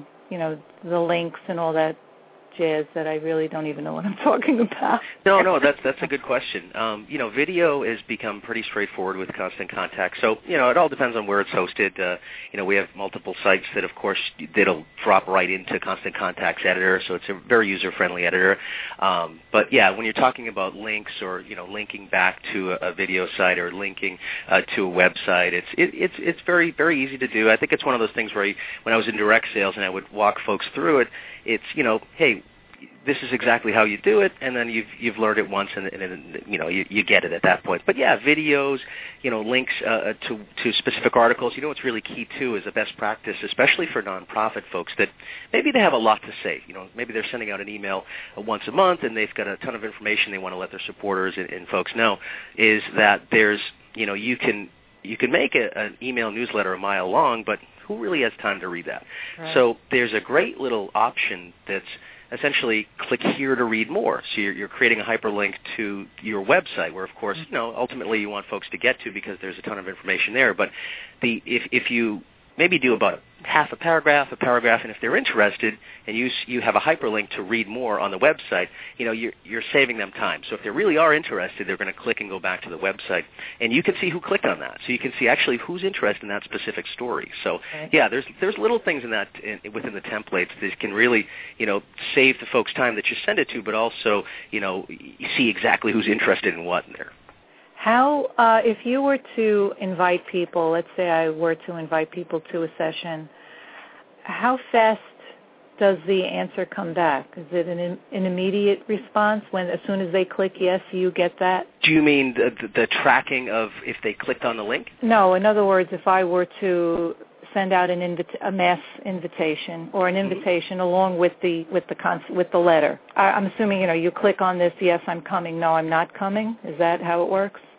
the links and all that jazz that I really don't even know what I'm talking about. No, that's a good question. Video has become pretty straightforward with Constant Contact. So, it all depends on where it's hosted. We have multiple sites that, of course, that'll drop right into Constant Contact's editor, so it's a very user-friendly editor. But, yeah, when you're talking about links or, linking back to a video site or linking to a website, it's very, very easy to do. I think it's one of those things where when I was in direct sales and I would walk folks through it, it's, hey, this is exactly how you do it, and then you've learned it once, and you get it at that point. But yeah, videos, links to specific articles. What's really key too is a best practice, especially for nonprofit folks that maybe they have a lot to say. Maybe they're sending out an email once a month, and they've got a ton of information they want to let their supporters and folks know. Is that there's you can make an email newsletter a mile long, but who really has time to read that? Right. So there's a great little option that's essentially click here to read more. So you're creating a hyperlink to your website where, of course, ultimately you want folks to get to because there's a ton of information there. But if you maybe do about half a paragraph, and if they're interested and you have a hyperlink to read more on the website, you're saving them time. So if they really are interested, they're going to click and go back to the website, and you can see who clicked on that. So you can see actually who's interested in that specific story. So yeah, there's little things in that within the templates that can really save the folks time that you send it to, but also you see exactly who's interested in what in there. How, if you were to invite people, let's say I were to invite people to a session, how fast does the answer come back? Is it an immediate response as soon as they click yes, you get that? Do you mean the tracking of if they clicked on the link? No, in other words, if I were to send out a mass invitation or an invitation along with the letter. I'm assuming you click on this, yes, I'm coming, no, I'm not coming. Is that how it works?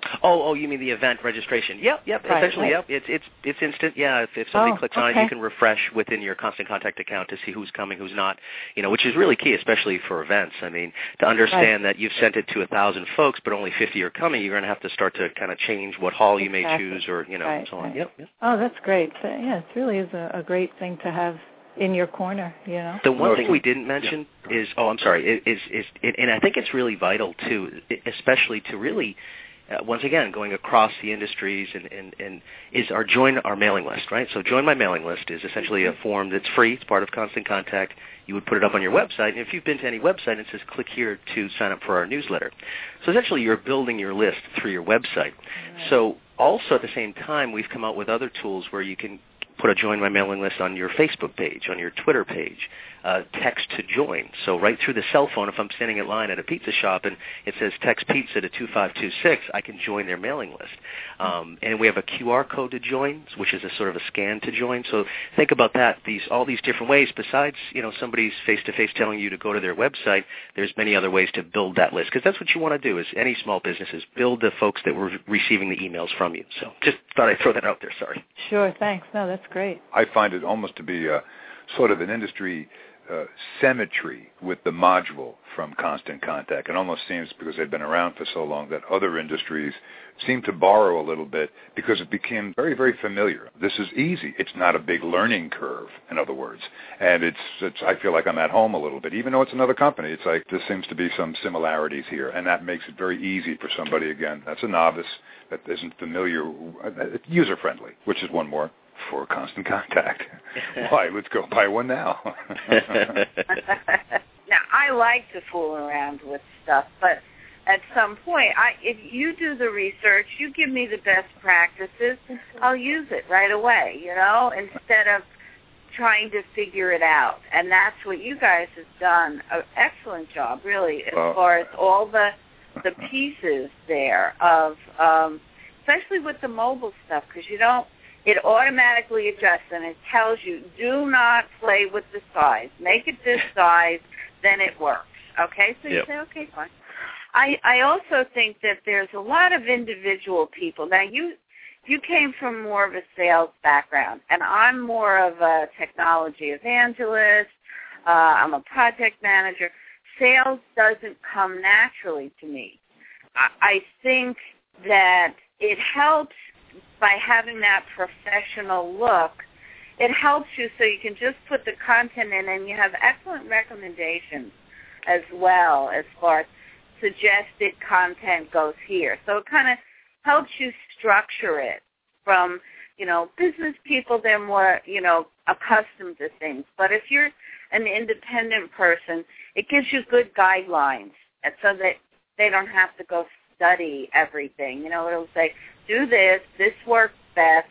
Oh, you mean the event registration? Yep. Right, Essentially, right. Yep. It's instant. Yeah, if somebody clicks on it, you can refresh within your Constant Contact account to see who's coming, who's not. Which is really key, especially for events. I mean, to understand that you've sent it to 1,000 folks, but only 50 are coming, you're going to have to start to kind of change what hall you may choose, or so on. Yep. Oh, that's great. So, yeah, it really is a great thing to have in your corner. The one thing we didn't mention is, I'm sorry, and I think it's really vital too, especially to really. Once again, going across the industries and is join our mailing list, right? So join my mailing list is essentially a form that's free. It's part of Constant Contact. You would put it up on your website, and if you've been to any website, it says click here to sign up for our newsletter. So essentially you're building your list through your website. Right. So also at the same time, we've come out with other tools where you can put a join my mailing list on your Facebook page, on your Twitter page, text to join. So right through the cell phone, if I'm standing in line at a pizza shop and it says text pizza to 2526, I can join their mailing list. And we have a QR code to join, which is a sort of a scan to join. So think about that. All these different ways. Besides, somebody's face-to-face telling you to go to their website, there's many other ways to build that list, because that's what you want to do. Is any small businesses build the folks that were receiving the emails from you. So just thought I'd throw that out there. Sorry. Sure. Thanks. No, that's great. I find it almost to be sort of an industry symmetry with the module from Constant Contact. It almost seems, because they've been around for so long, that other industries seem to borrow a little bit because it became very, very familiar. This is easy. It's not a big learning curve, in other words. And it's I feel like I'm at home a little bit. Even though it's another company, it's like there seems to be some similarities here, and that makes it very easy for somebody, again, that's a novice, that isn't familiar, user-friendly, which is one more for Constant Contact. Why? Let's go buy one now. Now, I like to fool around with stuff, but at some point, if you do the research, you give me the best practices, I'll use it right away, instead of trying to figure it out. And that's what you guys have done, an excellent job, really, as far as all the pieces there of, especially with the mobile stuff, because it automatically adjusts, and it tells you, do not play with the size. Make it this size, then it works. Okay? So you say, okay, fine. I also think that there's a lot of individual people. Now, you came from more of a sales background, and I'm more of a technology evangelist. I'm a project manager. Sales doesn't come naturally to me. I think that it helps by having that professional look. It helps you so you can just put the content in, and you have excellent recommendations as well as far as suggested content goes here. So it kind of helps you structure it from, business people, they're more, accustomed to things. But if you're an independent person, it gives you good guidelines so that they don't have to go study everything. It'll say, do this works best,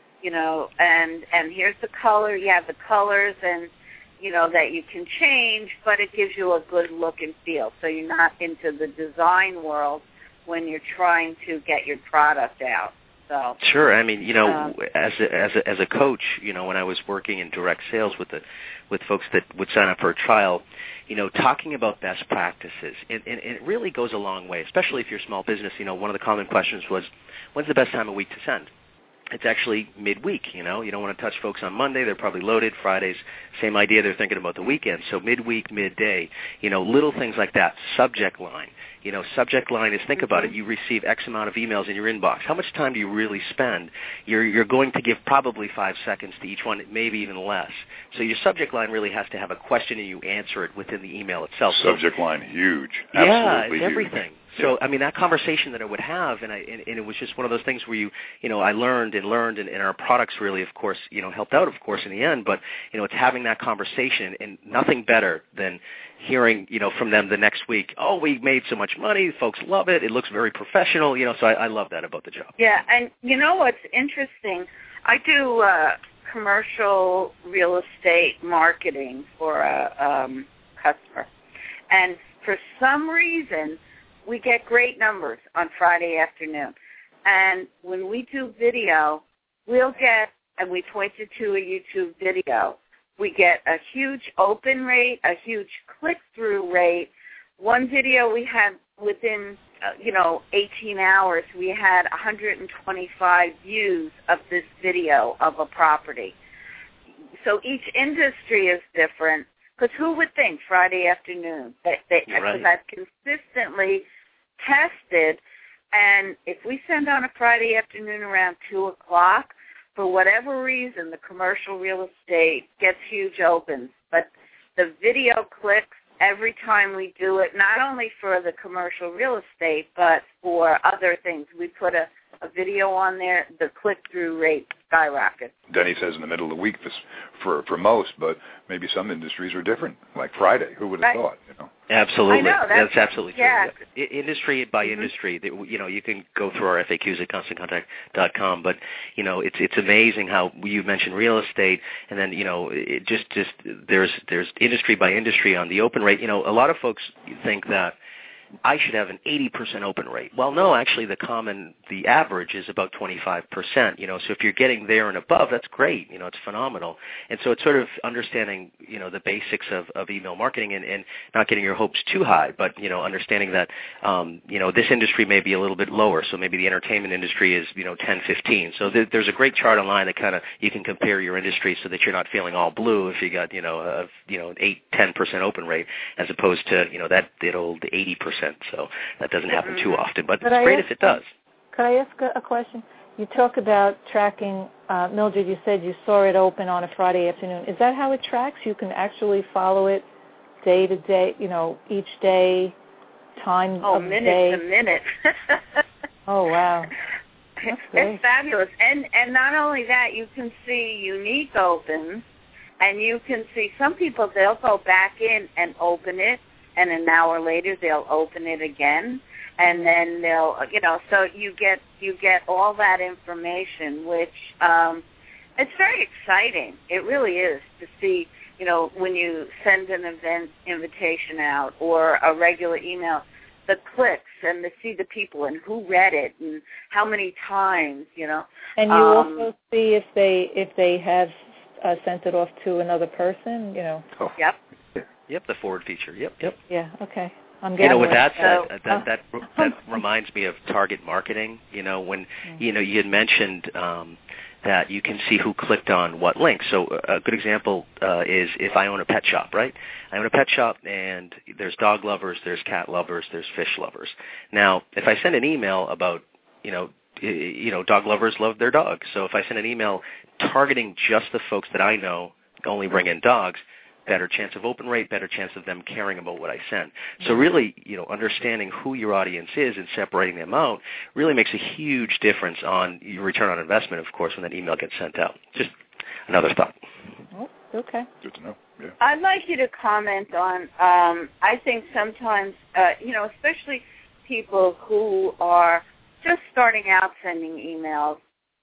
and here's the color. You have the colors and, that you can change, but it gives you a good look and feel. So you're not into the design world when you're trying to get your product out. So sure. I mean, as a coach, when I was working in direct sales with folks that would sign up for a trial, talking about best practices, and it really goes a long way, especially if you're a small business. One of the common questions was, when's the best time of week to send? It's actually midweek, you don't want to touch folks on Monday. They're probably loaded. Fridays, same idea. They're thinking about the weekend. So midweek, midday, little things like that. Subject line. Subject line is, think about it. You receive X amount of emails in your inbox. How much time do you really spend? You're going to give probably 5 seconds to each one, maybe even less. So your subject line really has to have a question, and you answer it within the email itself. Subject line, huge. Absolutely, it's everything. So, I mean, that conversation that I would have, and it was just one of those things where I learned, and our products really, of course, helped out, of course, in the end. But, it's having that conversation, and nothing better than hearing, from them the next week, oh, we made so much money, folks love it, it looks very professional, so I love that about the job. Yeah, and what's interesting, I do commercial real estate marketing for a customer, and for some reason, we get great numbers on Friday afternoon. And when we do video, we'll get, and we pointed to a YouTube video, we get a huge open rate, a huge click-through rate. One video we had within 18 hours, we had 125 views of this video of a property. So each industry is different. Because who would think Friday afternoon? Because I've consistently tested, and if we send on a Friday afternoon around 2 o'clock, for whatever reason, the commercial real estate gets huge opens. But the video clicks every time we do it, not only for the commercial real estate, but for other things. We put a video on there, the click-through rate skyrockets. Denny says in the middle of the week for most, but maybe some industries are different, like Friday. Who would have thought? Absolutely. I know, that's absolutely true. Yeah. Industry by industry, you can go through our FAQs at ConstantContact.com, but it's amazing how you mentioned real estate, and then it just there's industry by industry on the open rate. A lot of folks think that I should have an 80% open rate. Well, no, actually the average is about 25%, so if you're getting there and above, that's great, it's phenomenal. And so it's sort of understanding, the basics of email marketing and not getting your hopes too high, but, understanding that, this industry may be a little bit lower, so maybe the entertainment industry is, 10, 15. So there's a great chart online that kind of, you can compare your industry so that you're not feeling all blue if you got, an 8, 10% open rate as opposed to, that old 80%. So that doesn't happen too often, but it's great if it does. Could I ask a question? You talk about tracking, Mildred, you said you saw it open on a Friday afternoon. Is that how it tracks? You can actually follow it day to day, each day, time of minute day? to minute. Oh, wow. That's great. It's fabulous. And not only that, you can see unique opens, and you can see some people, they'll go back in and open it, and an hour later they'll open it again, and then they'll, so you get all that information, which it's very exciting. It really is to see, when you send an event invitation out or a regular email, the clicks and to see the people and who read it and how many times, And you also see if they have sent it off to another person, Oh. Yep. Yep, the forward feature. Yep. Yeah, okay. I'm getting with that it. said, that reminds me of target marketing. When you had mentioned that you can see who clicked on what link. So a good example is if I own a pet shop, right? I own a pet shop, and there's dog lovers, there's cat lovers, there's fish lovers. Now, if I send an email about dog lovers love their dogs. So if I send an email targeting just the folks that I know only bring in dogs, better chance of open rate, better chance of them caring about what I send. So really, understanding who your audience is and separating them out really makes a huge difference on your return on investment, of course, when that email gets sent out. Just another thought. Oh, okay. Good to know. Yeah. I'd like you to comment on, I think sometimes, especially people who are just starting out sending emails,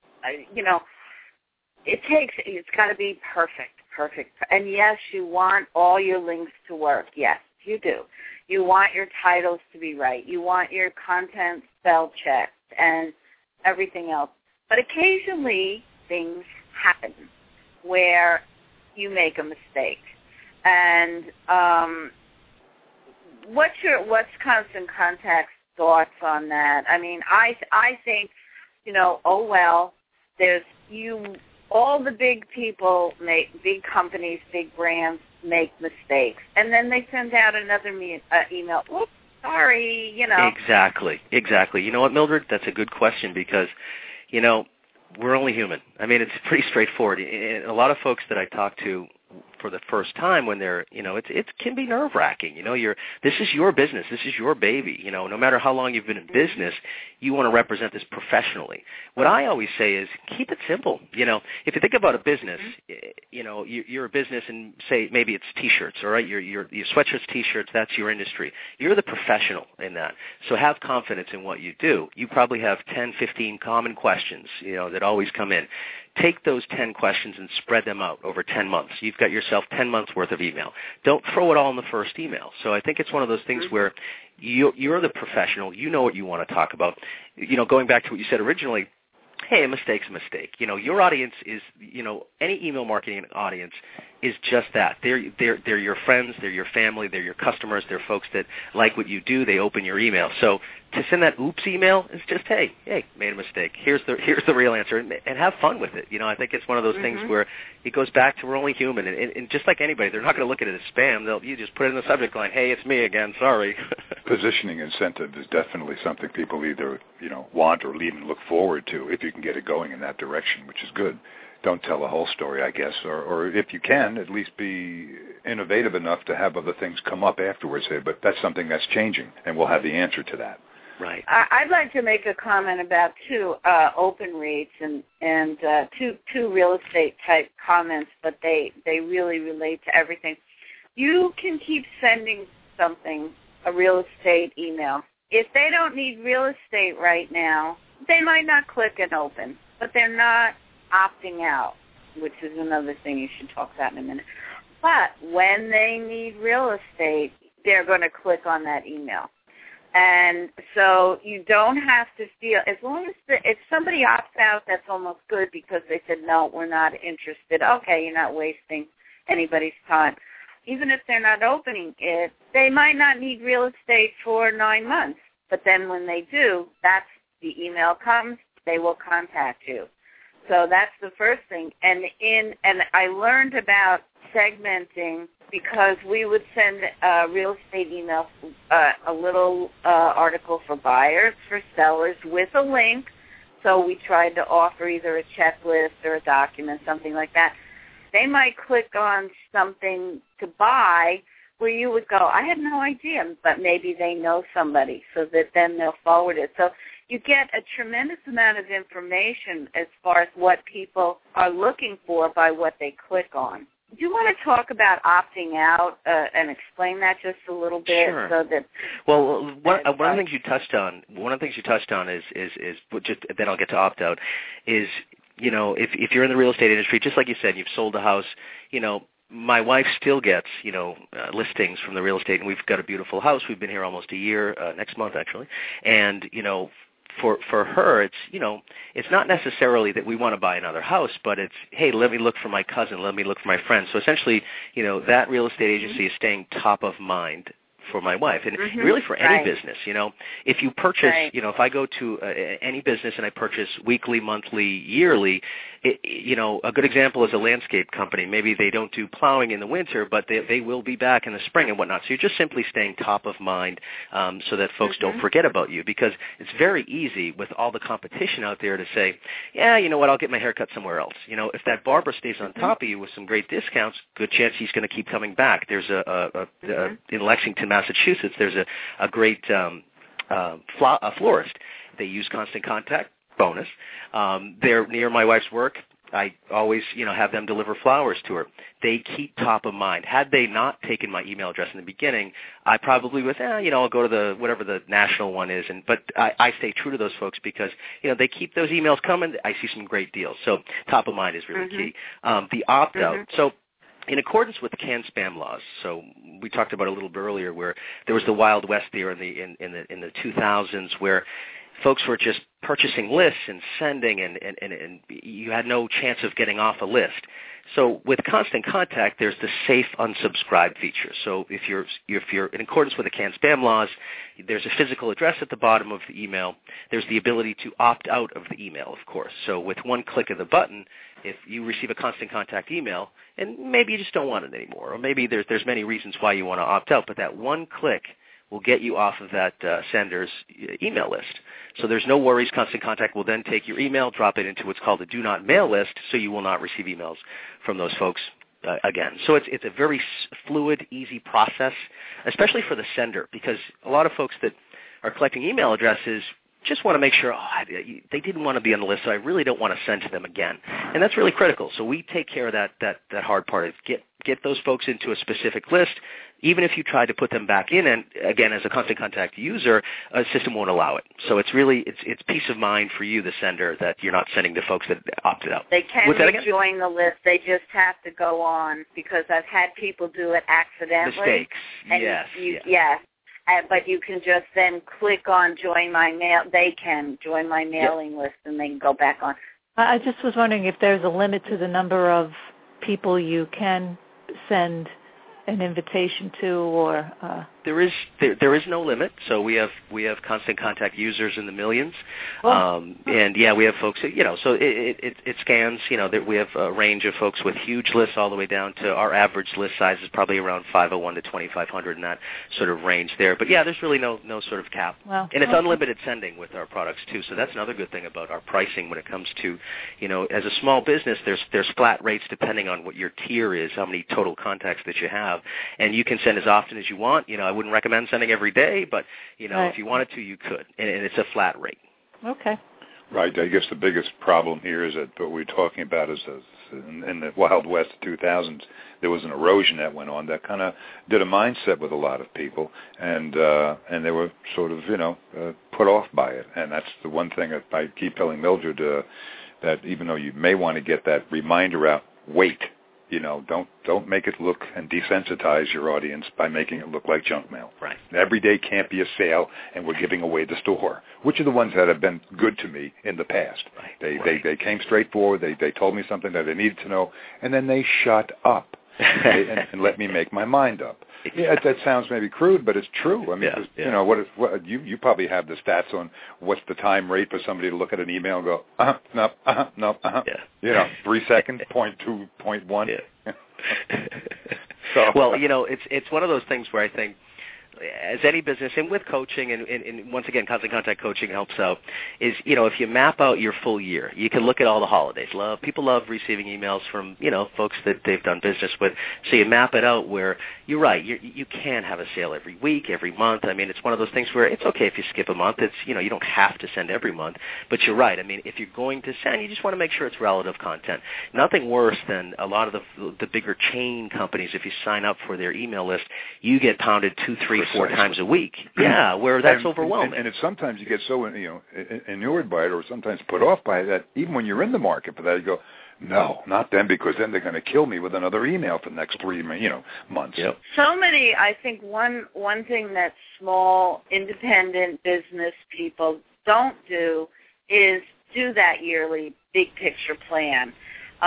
it's got to be perfect. And yes, you want all your links to work. Yes, you do. You want your titles to be right. You want your content spell checked and everything else. But occasionally things happen where you make a mistake. And what's Constant Contact's thoughts on that? I mean, I think, there's all the big people big companies, big brands make mistakes, and then they send out another email. Oops, sorry, Exactly. You know what, Mildred? That's a good question because, we're only human. I mean, it's pretty straightforward. A lot of folks that I talk to for the first time when they're, it can be nerve-wracking. This is your business. This is your baby. No matter how long you've been in business, you want to represent this professionally. What I always say is keep it simple. If you think about a business, you're a business and say maybe it's T-shirts, all right? Your sweatshirts, T-shirts, that's your industry. You're the professional in that. So have confidence in what you do. You probably have 10, 15 common questions, that always come in. Take those 10 questions and spread them out over 10 months. You've got yourself 10 months worth of email. Don't throw it all in the first email. So I think it's one of those things where you're the professional. You know what you want to talk about. Going back to what you said originally, hey, a mistake's a mistake. Your audience is, any email marketing audience is just that. They're your friends, they're your family, they're your customers, they're folks that like what you do, they open your email. So to send that oops email is just, hey, made a mistake. Here's the real answer, and have fun with it. I think it's one of those things where it goes back to we're only human, and just like anybody, they're not going to look at it as spam. You just put it in the subject line, hey, it's me again, sorry. Positioning incentive is definitely something people either want or even look forward to if you can get it going in that direction, which is good. Don't tell the whole story, I guess, or if you can, at least be innovative enough to have other things come up afterwards. But that's something that's changing, and we'll have the answer to that. Right. I'd like to make a comment about two open rates and two real estate type comments, but they really relate to everything. You can keep sending something, a real estate email. If they don't need real estate right now, they might not click and open, but they're not opting out, which is another thing you should talk about in a minute. But when they need real estate, they're going to click on that email. And so you don't have to feel, as long as if somebody opts out, that's almost good because they said, no, we're not interested. Okay, you're not wasting anybody's time. Even if they're not opening it, they might not need real estate for 9 months. But then when they do, that's the email comes, they will contact you. So that's the first thing. And I learned about segmenting because we would send real estate email, a little article for buyers, for sellers, with a link. So we tried to offer either a checklist or a document, something like that. They might click on something to buy where you would go, I had no idea, but maybe they know somebody, so that then they'll forward it. So you get a tremendous amount of information as far as what people are looking for by what they click on. Do you want to talk about opting out and explain that just a little bit? Sure. So that one of the things you touched on. Is just then I'll get to opt out. Is if you're in the real estate industry, just like you said, you've sold a house. My wife still gets listings from the real estate, and we've got a beautiful house. We've been here almost a year next month actually, and For her, it's not necessarily that we want to buy another house, but it's, hey, let me look for my cousin, let me look for my friend. So essentially, that real estate agency is staying top of mind for my wife, and really for any business. If you purchase, if I go to any business and I purchase weekly, monthly, yearly, a good example is a landscape company. Maybe they don't do plowing in the winter, but they will be back in the spring and whatnot. So you're just simply staying top of mind so that folks don't forget about you, because it's very easy with all the competition out there to say, yeah, you know what, I'll get my hair cut somewhere else. If that barber stays on top of you with some great discounts, good chance he's going to keep coming back. There's in Lexington, Massachusetts, there's a great florist. They use Constant Contact. Bonus. They're near my wife's work. I always, have them deliver flowers to her. They keep top of mind. Had they not taken my email address in the beginning, I probably was, I'll go to whatever the national one is. But I stay true to those folks because, they keep those emails coming. I see some great deals. So top of mind is really key. The opt-out. So in accordance with CAN spam laws, so we talked about a little bit earlier where there was the Wild West there in the 2000s where folks were just purchasing lists and sending, and you had no chance of getting off a list. So with Constant Contact, there's the safe unsubscribe feature. So if you're in accordance with the CAN spam laws, there's a physical address at the bottom of the email. There's the ability to opt out of the email, of course. So with one click of the button, if you receive a Constant Contact email, and maybe you just don't want it anymore, or maybe there's many reasons why you want to opt out, but that one click will get you off of that sender's email list. So there's no worries. Constant Contact will then take your email, drop it into what's called a do not mail list, so you will not receive emails from those folks again. So it's a very fluid, easy process, especially for the sender, because a lot of folks that are collecting email addresses just want to make sure, they didn't want to be on the list, so I really don't want to send to them again. And that's really critical. So we take care of that hard part of get those folks into a specific list. Even if you try to put them back in, and again, as a Constant Contact user, a system won't allow it. So it's really, it's peace of mind for you, the sender, that you're not sending to folks that opted out. They can rejoin the list. They just have to go on, because I've had people do it accidentally. Mistakes, And yes. Yes. but you can just then click on join my mail. They can join my mailing list, and they can go back on. I just was wondering if there's a limit to the number of people you can send an invitation to, or there is no limit. So we have Constant Contact users in the millions, and we have folks. So it scans. That we have a range of folks with huge lists all the way down to our average list size is probably around 501 to 2,500 in that sort of range there. But there's really no sort of cap, and it's unlimited sending with our products too. So that's another good thing about our pricing when it comes to, as a small business, there's flat rates depending on what your tier is, how many total contacts that you have. And you can send as often as you want. I wouldn't recommend sending every day, but, if you wanted to, you could. And it's a flat rate. Okay. Right. I guess the biggest problem here is that what we're talking about is in the Wild West 2000s, there was an erosion that went on that kind of did a mindset with a lot of people, and they were sort of, put off by it. And that's the one thing that I keep telling Mildred, that even though you may want to get that reminder out, wait. Don't make it look and desensitize your audience by making it look like junk mail. Right. Every day can't be a sale, and we're giving away the store, which are the ones that have been good to me in the past. Right. They came straight forward. They told me something that I needed to know, and then they shut up and let me make my mind up. Yeah, that sounds maybe crude, but it's true. I mean, you probably have the stats on what's the time rate for somebody to look at an email and go, no. 3 seconds, 0.2, 0.1. Yeah. So, well, it's one of those things where I think, as any business, and with coaching, and once again, Constant Contact Coaching helps out, is, if you map out your full year, you can look at all the holidays. People love receiving emails from, folks that they've done business with. So you map it out where, you're right, you can have a sale every week, every month. I mean, it's one of those things where it's okay if you skip a month. It's, you don't have to send every month. But you're right. I mean, if you're going to send, you just want to make sure it's relative content. Nothing worse than a lot of the bigger chain companies, if you sign up for their email list, you get pounded 2, 3, 4 times a week. Yeah, where that's overwhelming. And it's sometimes you get so inured by it, or sometimes put off by it, that even when you're in the market for that, you go, no, not them, because then they're going to kill me with another email for the next 3 months. Yep. So many, I think one thing that small independent business people don't do is do that yearly big picture plan,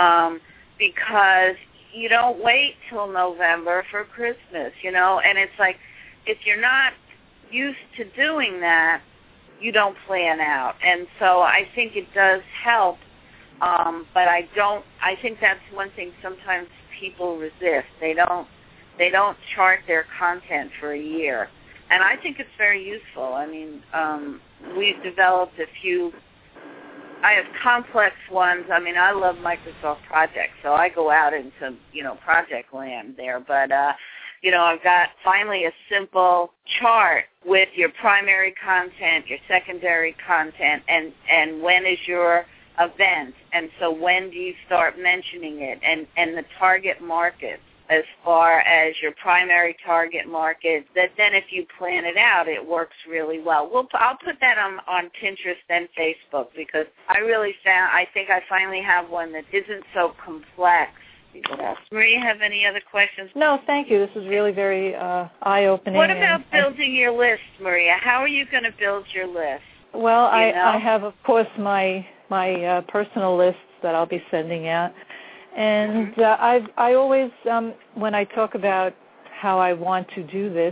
because you don't wait till November for Christmas, and it's like, if you're not used to doing that, you don't plan out. And so I think it does help, but I think that's one thing sometimes people resist. They don't chart their content for a year. And I think it's very useful. I mean, we've developed a few. I have complex ones. I mean, I love Microsoft projects, so I go out into, project land there. But, I've got finally a simple chart with your primary content, your secondary content, and when is your event. And so when do you start mentioning it, and the target markets as far as your primary target market, that then if you plan it out, it works really well. I'll put that on Pinterest and Facebook, because I think I finally have one that isn't so complex. Maria, have any other questions? No, thank you. This is really very eye-opening. What about building your list, Maria? How are you going to build your list? Well, I have, of course, my personal lists that I'll be sending out. And I always, when I talk about how I want to do this,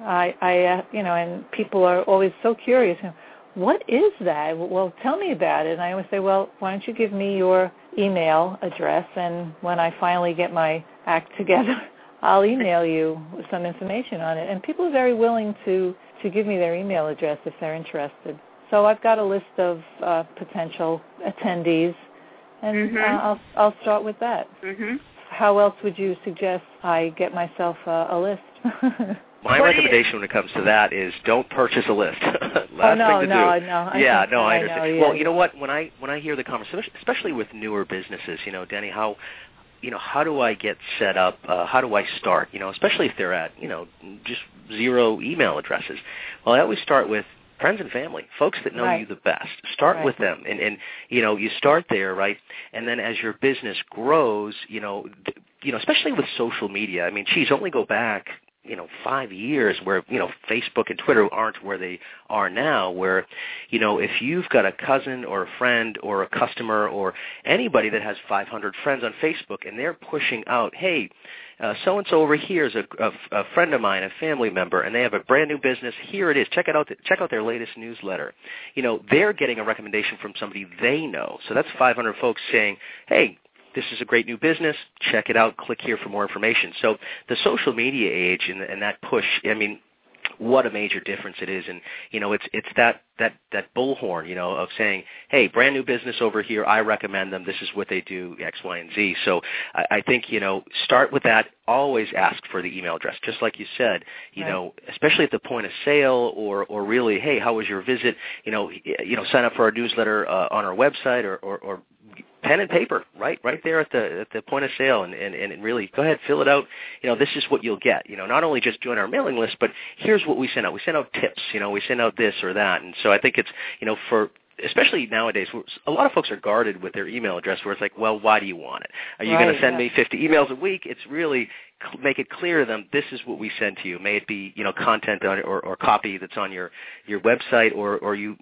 and people are always so curious, what is that? Well, tell me about it. And I always say, well, why don't you give me your email address, and when I finally get my act together, I'll email you some information on it. And people are very willing to give me their email address if they're interested. So I've got a list of potential attendees, and I'll start with that. Mm-hmm. How else would you suggest I get myself a list? My recommendation when it comes to that is don't purchase a list. Last thing to do. No. I understand. Yeah. Well, you know what? When I hear the conversation, especially with newer businesses, Denny, how do I get set up? How do I start? Especially if they're at just 0 email addresses. Well, I always start with friends and family, folks that know you the best. Start with them, and you start there, right? And then as your business grows, especially with social media. I mean, only go back 5 years where, Facebook and Twitter aren't where they are now, where, if you've got a cousin or a friend or a customer or anybody that has 500 friends on Facebook and they're pushing out, hey, so-and-so over here is a friend of mine, a family member, and they have a brand new business. Here it is. Check out their latest newsletter. They're getting a recommendation from somebody they know. So that's 500 folks saying, hey, this is a great new business. Check it out. Click here for more information. So the social media age and that push, what a major difference it is. And, it's that bullhorn, of saying, hey, brand new business over here. I recommend them. This is what they do, X, Y, and Z. So I think, start with that. Always ask for the email address, just like you said, especially at the point of sale or really, hey, how was your visit? Sign up for our newsletter on our website or pen and paper, right there at the point of sale, and really go ahead, fill it out. This is what you'll get. Not only just join our mailing list, but here's what we send out. We send out tips. We send out this or that, and so I think it's for. Especially nowadays, a lot of folks are guarded with their email address where it's like, well, why do you want it? Are you going to send me 50 emails a week? It's really make it clear to them, this is what we send to you. May it be, content on, or copy that's on your website or you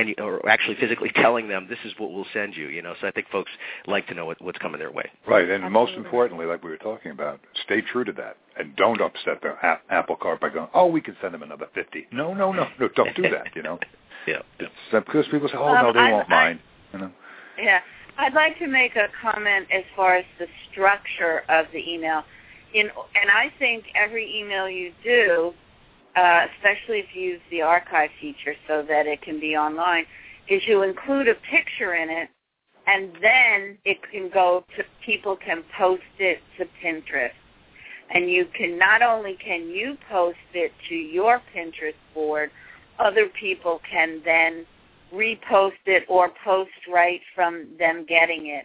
or actually physically telling them this is what we'll send you, So I think folks like to know what's coming their way. Right, and most importantly, like we were talking about, stay true to that. And don't upset the apple cart by going, we can send them another 50. No, don't do that, Yeah. Because people say, no, they won't mind. Yeah. I'd like to make a comment as far as the structure of the email. And I think every email you do, especially if you use the archive feature so that it can be online, is you include a picture in it, and then it can go to, people can post it to Pinterest. And you can, not only can you post it to your Pinterest board, other people can then repost it or post right from them getting it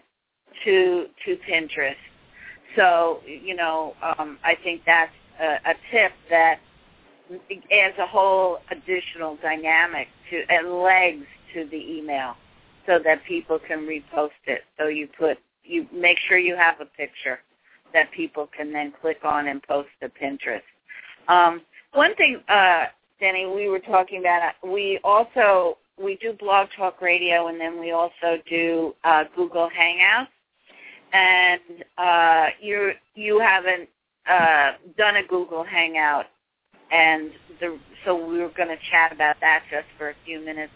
to Pinterest. So, I think that's a tip that adds a whole additional dynamic and legs to the email so that people can repost it. So you make sure you have a picture that people can then click on and post to Pinterest. One thing, Denny, we were talking about, we do Blog Talk Radio, and then we also do Google Hangouts. And you haven't done a Google Hangout, and so we were going to chat about that just for a few minutes.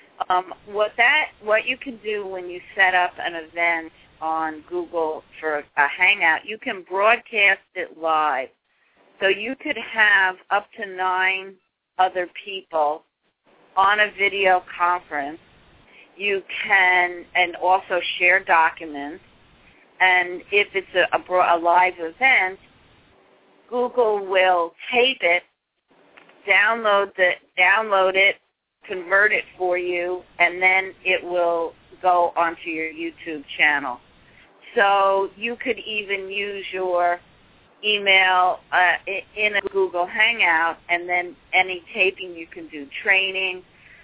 What you can do when you set up an event on Google for a Hangout, you can broadcast it live. So you could have up to 9 other people on a video conference. You can, and also share documents. And if it's a live event, Google will tape it, download it, convert it for you, and then it will go onto your YouTube channel. So you could even use your email in a Google Hangout, and then any taping you can do training,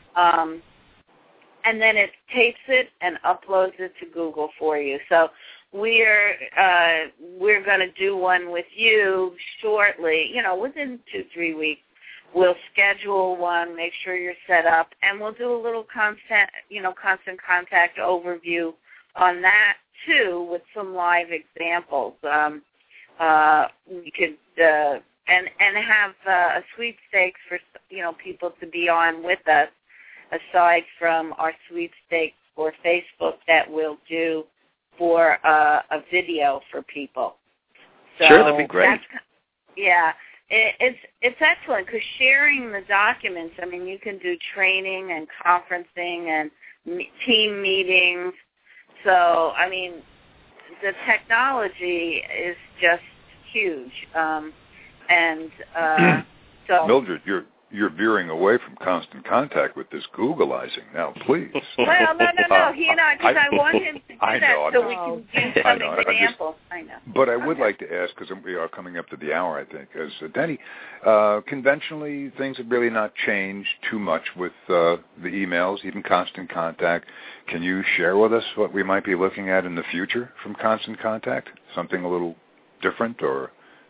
and then it tapes it and uploads it to Google for you. So we're going to do one with you shortly, within 2-3 weeks. We'll schedule one, make sure you're set up, and we'll do a little constant contact overview on that too, with some live examples. We could and have a sweepstakes for people to be on with us, aside from our sweepstakes for Facebook that we'll do for a video for people. So sure, that'd be great. It's excellent because sharing the documents. I mean, you can do training and conferencing and team meetings. So, I mean, the technology is just huge. So Mildred, you're veering away from Constant Contact with this Googleizing now, please. Well, no. He and I, because I want him to do that so we can do some examples. I know. But I would like to ask, because we are coming up to the hour, I think, as Denny, conventionally things have really not changed too much with the emails, even Constant Contact. Can you share with us what we might be looking at in the future from Constant Contact? Something a little different or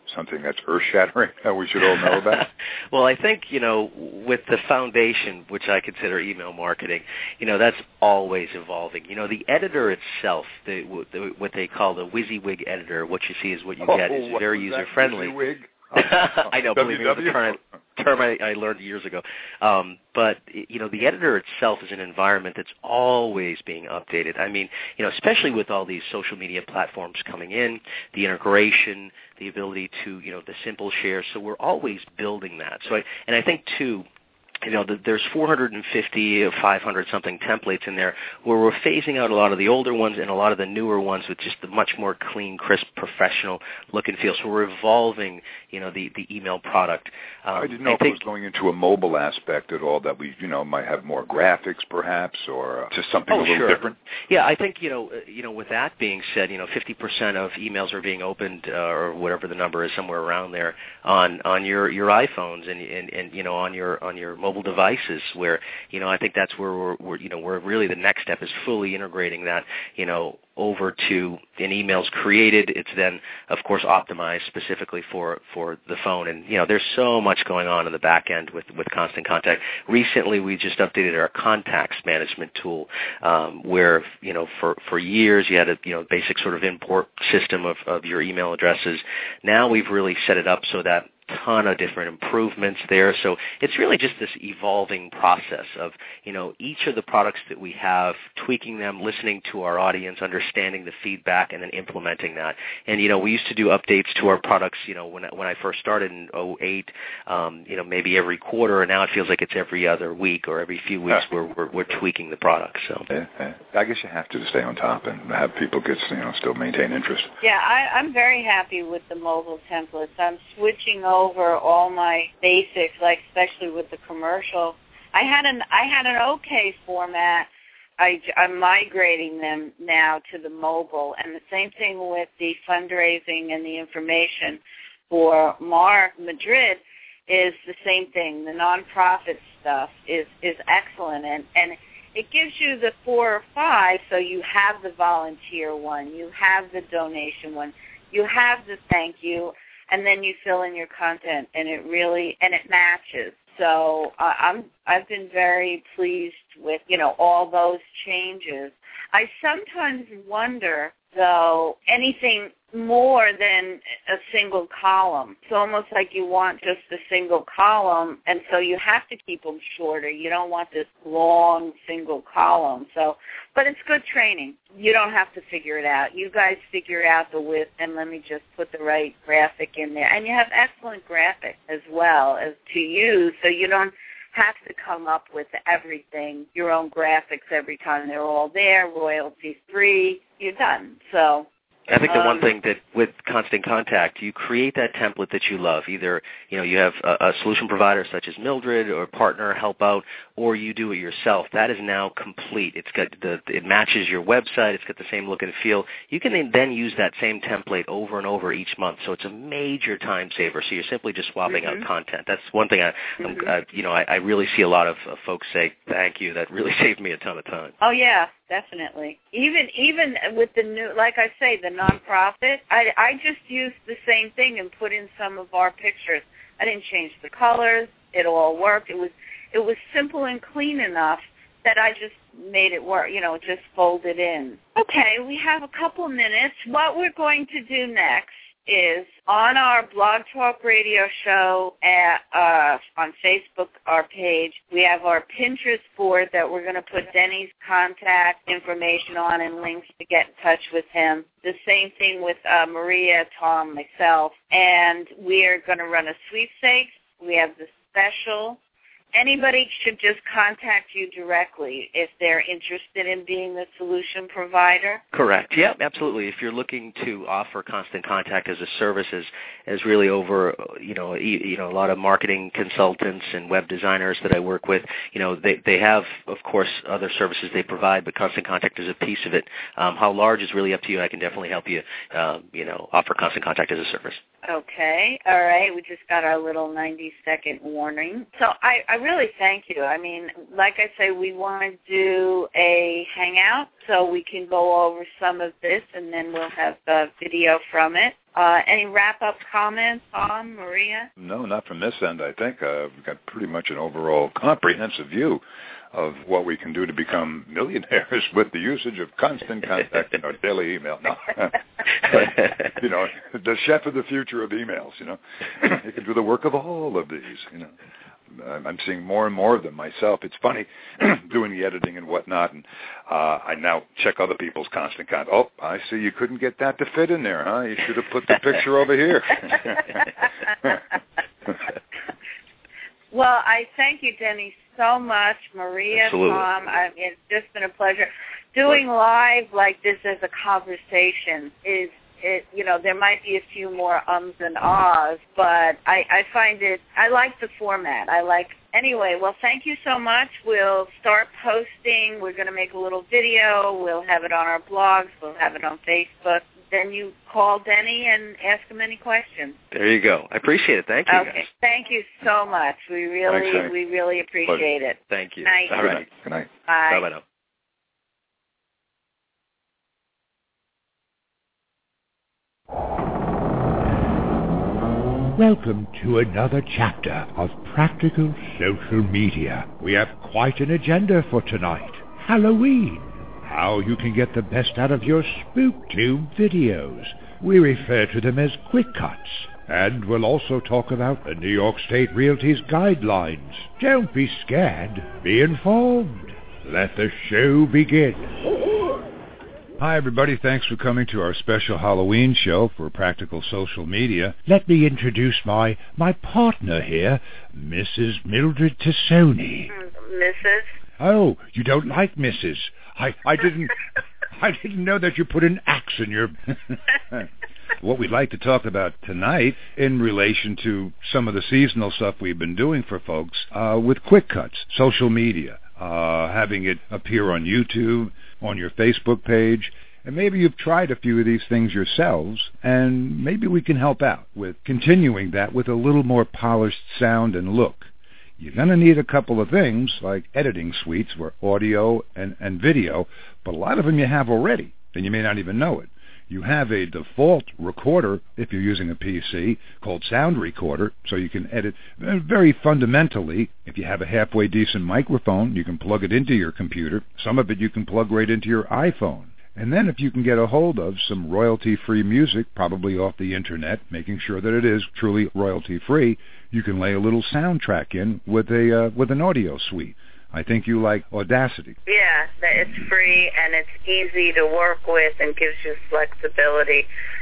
something that's earth-shattering that we should all know about? Well, I think, with the foundation, which I consider email marketing, that's always evolving. The editor itself, what they call the WYSIWYG editor, what you see is what you get, is very user-friendly. WYSIWYG? I know, believe me, it was a term I learned years ago. But the editor itself is an environment that's always being updated. I mean, especially with all these social media platforms coming in, the integration, the ability to, the simple share. So we're always building that. So I think, too, there's 450 or 500 something templates in there where we're phasing out a lot of the older ones and a lot of the newer ones with just the much more clean, crisp, professional look and feel. So we're evolving, the email product. I didn't know if it was going into a mobile aspect at all, that we, might have more graphics perhaps, or just something a little different. Yeah, I think, with that being said, 50% of emails are being opened, or whatever the number is, somewhere around there, on your iPhones and on your mobile devices, where I think that's where we're really, the next step is fully integrating that over to an emails created. It's then, of course, optimized specifically for the phone. And there's so much going on in the back end with Constant Contact. Recently, we just updated our contacts management tool, where for years you had a basic sort of import system of your email addresses. Now we've really set it up so that ton of different improvements there. So it's really just this evolving process of, each of the products that we have, tweaking them, listening to our audience, understanding the feedback, and then implementing that. And, we used to do updates to our products, when I first started in 2008, maybe every quarter, and now it feels like it's every other week or every few weeks where we're tweaking the product. So I guess you have to stay on top and have people get, still maintain interest. Yeah, I'm very happy with the mobile templates. I'm switching over all my basics, like especially with the commercial. I had an OK format. I'm migrating them now to the mobile, and the same thing with the fundraising and the information for Madrid is the same thing. The nonprofit stuff is excellent, and it gives you the 4 or 5, so you have the volunteer one, you have the donation one, you have the thank you, and then you fill in your content, and it matches. So I've been very pleased with, all those changes. I sometimes wonder, though, anything more than a single column. It's almost like you want just a single column, and so you have to keep them shorter. You don't want this long single column. So, but it's good training. You don't have to figure it out. You guys figure out the width, and let me just put the right graphic in there. And you have excellent graphics as well as to use, so you don't have to come up with everything, your own graphics every time. They're all there, royalty-free. You're done. So I think the one thing that with Constant Contact, you create that template that you love. Either, you have a solution provider such as Mildred or partner help out, or you do it yourself. That is now complete. It matches your website. It's got the same look and feel. You can then use that same template over and over each month. So it's a major time saver. So you're simply just swapping out content. That's one thing I really see a lot of folks say, thank you. That really saved me a ton of time. Oh, yeah. Definitely. Even with the new, like I say, the nonprofit, I just used the same thing and put in some of our pictures. I didn't change the colors. It all worked. It was simple and clean enough that I just made it work, just folded in. Okay, we have a couple minutes. What we're going to do next is on our Blog Talk Radio show on Facebook, our page, we have our Pinterest board that we're going to put Denny's contact information on and links to get in touch with him. The same thing with Maria, Tom, myself. And we are going to run a sweepstakes. We have the special. Anybody should just contact you directly if they're interested in being the solution provider? Correct. Yeah, absolutely. If you're looking to offer Constant Contact as a service, as really over, a lot of marketing consultants and web designers that I work with, they have, of course, other services they provide, but Constant Contact is a piece of it. How large is really up to you. I can definitely help you, offer Constant Contact as a service. Okay. All right. We just got our little 90-second warning. So I really thank you. I mean, like I say, we want to do a hangout so we can go over some of this, and then we'll have the video from it. Any wrap-up comments, Tom, Maria? No, not from this end. I think we've got pretty much an overall comprehensive view of what we can do to become millionaires with the usage of constant contact in our daily email. No. But, you know, the chef of the future of emails, you know. You can do the work of all of these, you know. I'm seeing more and more of them myself. It's funny doing the editing and whatnot, and I now check other people's constant contact. Oh, I see you couldn't get that to fit in there, huh? You should have put the picture over here. Well, I thank you, Denny, so much. Maria, Absolutely. Tom, it's just been a pleasure. Doing live like this as a conversation is, you know, there might be a few more ums and ahs, but I find it, I like the format. Anyway, well, thank you so much. We'll start posting. We're going to make a little video. We'll have it on our blogs. We'll have it on Facebook. Then you call Denny and ask him any questions. There you go. I appreciate it. Thank you, Okay. guys. Thank you so much. We really appreciate it. Thank you. Night. All right. Good night. Bye. Bye-bye now. Welcome to another chapter of Practical Social Media. We have quite an agenda for tonight. Halloween. How you can get the best out of your SpookTube videos. We refer to them as quick cuts. And we'll also talk about the New York State Realty's guidelines. Don't be scared. Be informed. Let the show begin. Hi, everybody. Thanks for coming to our special Halloween show for Practical Social Media. Let me introduce my partner here, Mrs. Mildred Tassoni. Mrs.? Oh, you don't like Mrs. I didn't know that you put an axe in your... What we'd like to talk about tonight in relation to some of the seasonal stuff we've been doing for folks with quick cuts, social media, having it appear on YouTube, on your Facebook page, and maybe you've tried a few of these things yourselves, and maybe we can help out with continuing that with a little more polished sound and look. You're going to need a couple of things like editing suites for audio and video, but a lot of them you have already, and you may not even know it. You have a default recorder, if you're using a PC, called Sound Recorder, so you can edit very fundamentally. If you have a halfway decent microphone, you can plug it into your computer. Some of it you can plug right into your iPhone. And then if you can get a hold of some royalty-free music, probably off the internet, making sure that it is truly royalty-free, you can lay a little soundtrack in with an audio suite. I think you like Audacity. Yeah, it's free and it's easy to work with and gives you flexibility.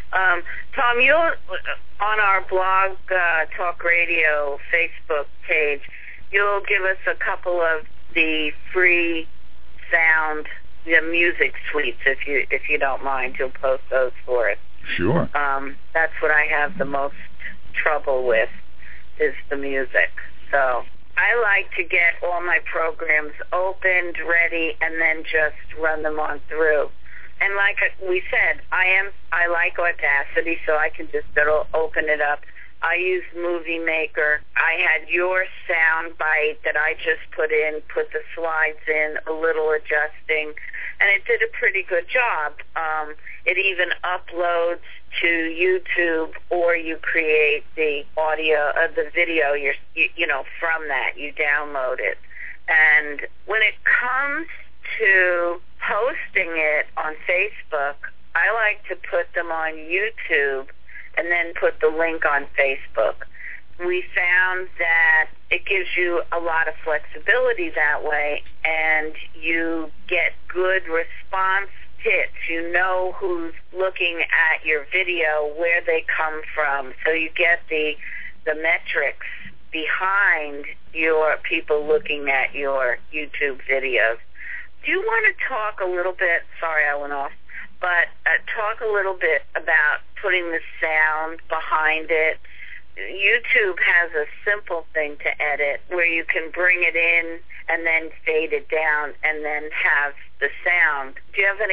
Tom, you'll on our blog Talk Radio Facebook page, you'll give us a couple of the free sound, the music suites, if you don't mind. You'll post those for us. Sure. That's what I have the most trouble with, is the music. So I like to get all my programs opened, ready, and then just run them on through. And like we said, I like Audacity, so I can just open it up. I use Movie Maker. I had your sound bite that I just put the slides in, a little adjusting, and it did a pretty good job. It even uploads to YouTube, or you create the audio of the video. You know, from that you download it. And when it comes to posting it on Facebook, I like to put them on YouTube and then put the link on Facebook. We found that it gives you a lot of flexibility that way, and you get good response hits. You know who's looking at your video, where they come from, so you get the metrics behind your people looking at your YouTube videos. Do you want to talk a little bit, sorry I went off, but talk a little bit about putting the sound behind it? YouTube has a simple thing to edit where you can bring it in and then fade it down and then have the sound. Do you have any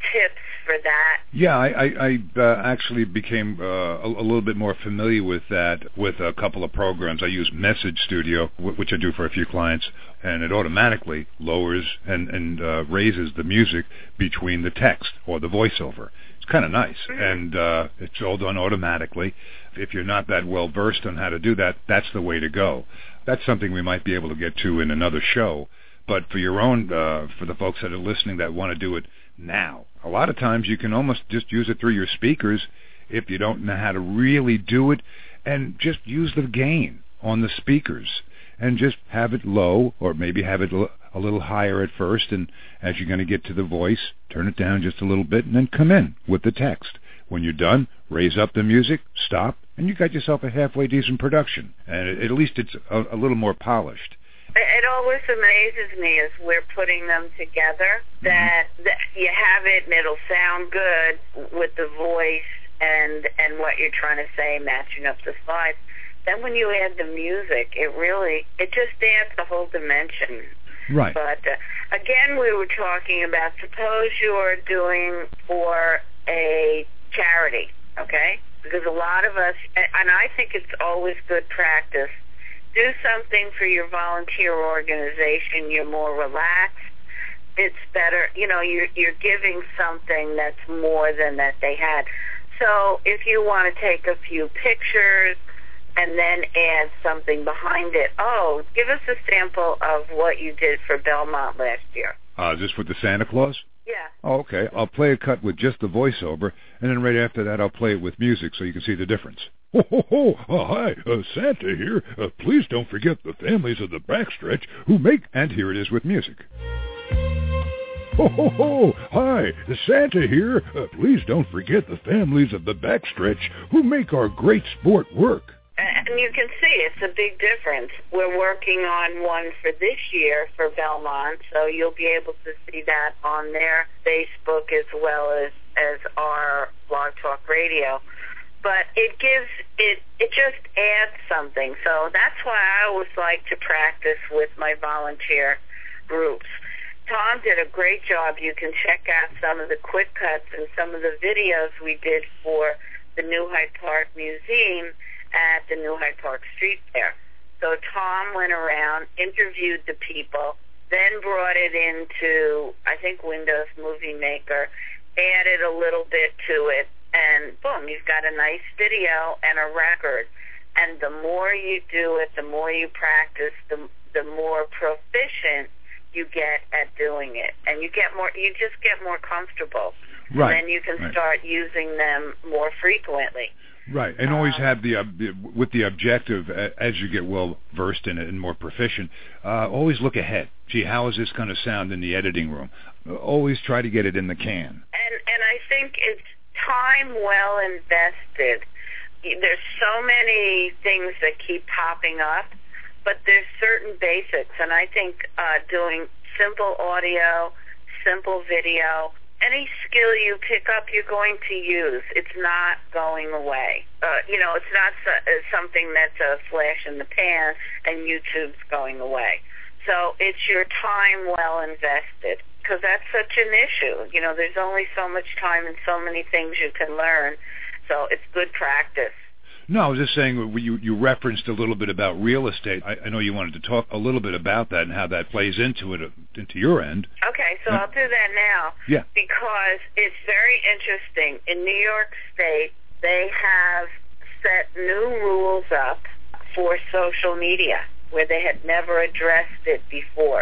tips for that? Yeah, I actually became a little bit more familiar with that with a couple of programs. I use Message Studio, which I do for a few clients, and it automatically lowers and raises the music between the text or the voiceover. It's kind of nice, and it's all done automatically. If you're not that well versed on how to do that, that's the way to go. That's something we might be able to get to in another show. But for your own, for the folks that are listening that want to do it now, a lot of times you can almost just use it through your speakers if you don't know how to really do it, and just use the gain on the speakers and just have it low, or maybe have it a little higher at first, and as you're going to get to the voice, turn it down just a little bit, and then come in with the text. When you're done, raise up the music, stop, and you got yourself a halfway decent production. And at least it's a little more polished. It always amazes me as we're putting them together that you have it and it'll sound good with the voice and what you're trying to say, matching up the slides. Then when you add the music, it just adds the whole dimension. Right. But again, we were talking about, suppose you're doing for a charity, okay? Because a lot of us, and I think it's always good practice, do something for your volunteer organization. You're more relaxed. It's better, you're giving something that's more than that they had. So if you want to take a few pictures and then add something behind it, give us a sample of what you did for Belmont last year. Just with the Santa Claus? Yeah. Oh, okay. I'll play a cut with just the voiceover, and then right after that I'll play it with music so you can see the difference. Ho, ho, ho! Hi, Santa here. Please don't forget the families of the backstretch who make... And here it is with music. Ho, ho, ho! Hi, Santa here. Please don't forget the families of the backstretch who make our great sport work. And you can see it's a big difference. We're working on one for this year for Belmont, so you'll be able to see that on their Facebook as well as our Blog Talk Radio. But it just adds something. So that's why I always like to practice with my volunteer groups. Tom did a great job. You can check out some of the quick cuts and some of the videos we did for the New Hyde Park Museum at the New Hyde Park Street Fair. So Tom went around, interviewed the people, then brought it into, I think, Windows Movie Maker, added a little bit to it, and boom, you've got a nice video and a record. And the more you do it, the more you practice, the more proficient you get at doing it, and you just get more comfortable. Right. And then you can start using them more frequently. Right, and always have with the objective, as you get well versed in it and more proficient, always look ahead. Gee, how is this going to sound in the editing room? Always try to get it in the can. And I think it's time well invested. There's so many things that keep popping up, but there's certain basics, and I think doing simple audio, simple video, any skill you pick up, you're going to use. It's not going away. It's not something that's a flash in the pan and YouTube's going away. So it's your time well invested, because that's such an issue. There's only so much time and so many things you can learn. So it's good practice. No, I was just saying, you referenced a little bit about real estate. I know you wanted to talk a little bit about that and how that plays into your end. Okay, so I'll do that now. Yeah. Because it's very interesting. In New York State, they have set new rules up for social media where they had never addressed it before.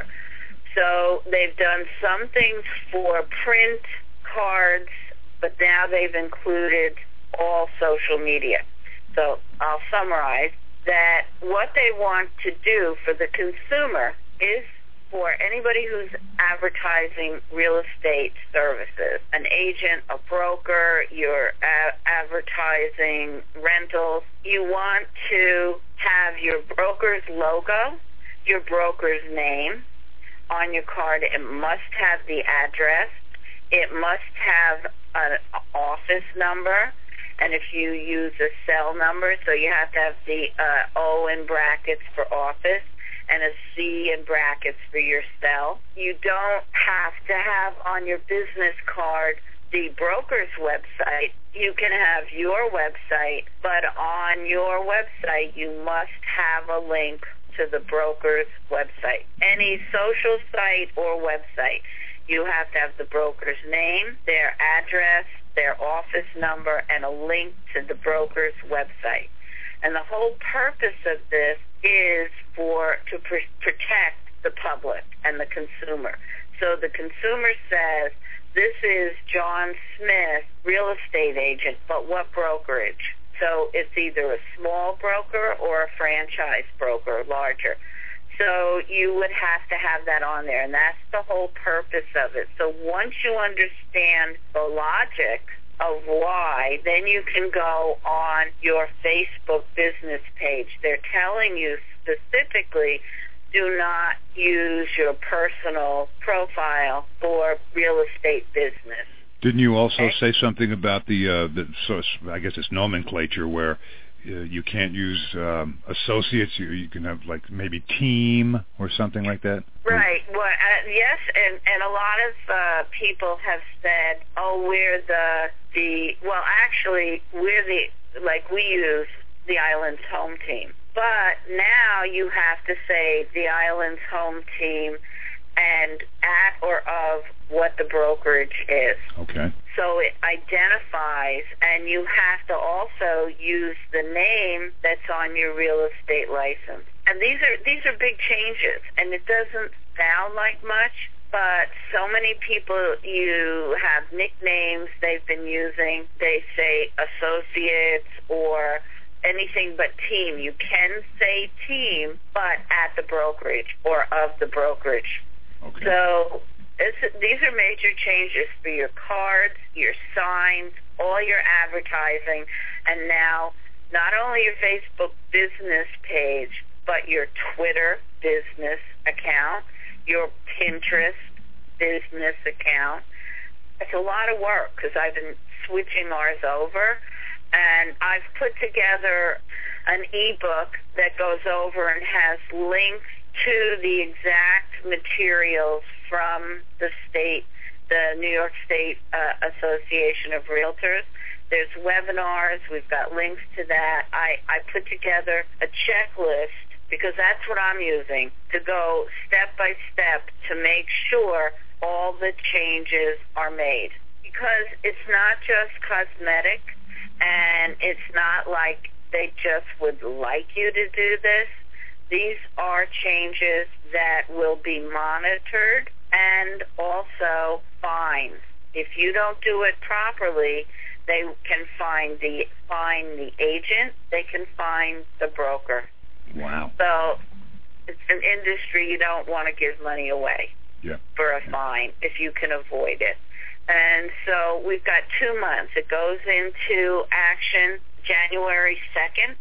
So they've done some things for print cards, but now they've included all social media. So I'll summarize that what they want to do for the consumer is for anybody who's advertising real estate services, an agent, a broker, you're advertising rentals, you want to have your broker's logo, your broker's name on your card. It must have the address. It must have an office number. And if you use a cell number, so you have to have the O in brackets for office and a C in brackets for your cell. You don't have to have on your business card the broker's website, you can have your website, but on your website you must have a link to the broker's website. Any social site or website, you have to have the broker's name, their address, their office number, and a link to the broker's website. And the whole purpose of this is to protect the public and the consumer. So the consumer says, this is John Smith, real estate agent, but what brokerage? So it's either a small broker or a franchise broker, larger. So you would have to have that on there, and that's the whole purpose of it. So once you understand the logic of why, then you can go on your Facebook business page. They're telling you specifically, do not use your personal profile for real estate business. Didn't you also say something about the I guess it's nomenclature where you can't use associates, you can have like maybe team or something like that? Right. Well, yes, and a lot of people have said, oh, we're we use the Islands Home Team. But now you have to say the Islands Home Team and at or of what the brokerage is. Okay. So it identifies, and you have to also use the name that's on your real estate license. And these are big changes, and it doesn't sound like much, but so many people, you have nicknames they've been using. They say associates or anything but team. You can say team, but at the brokerage or of the brokerage. Okay. So these are major changes for your cards, your signs, all your advertising, and now not only your Facebook business page, but your Twitter business account, your Pinterest business account. It's a lot of work because I've been switching ours over, and I've put together an ebook that goes over and has links to the exact materials from the New York State Association of Realtors. There's webinars. We've got links to that. I put together a checklist because that's what I'm using to go step by step to make sure all the changes are made. Because it's not just cosmetic, and it's not like they just would like you to do this. These are changes that will be monitored and also fined. If you don't do it properly, they can fine the agent, they can fine the broker. Wow. So it's an industry you don't want to give money away for a fine if you can avoid it. And so we've got 2 months. It goes into action January 2nd,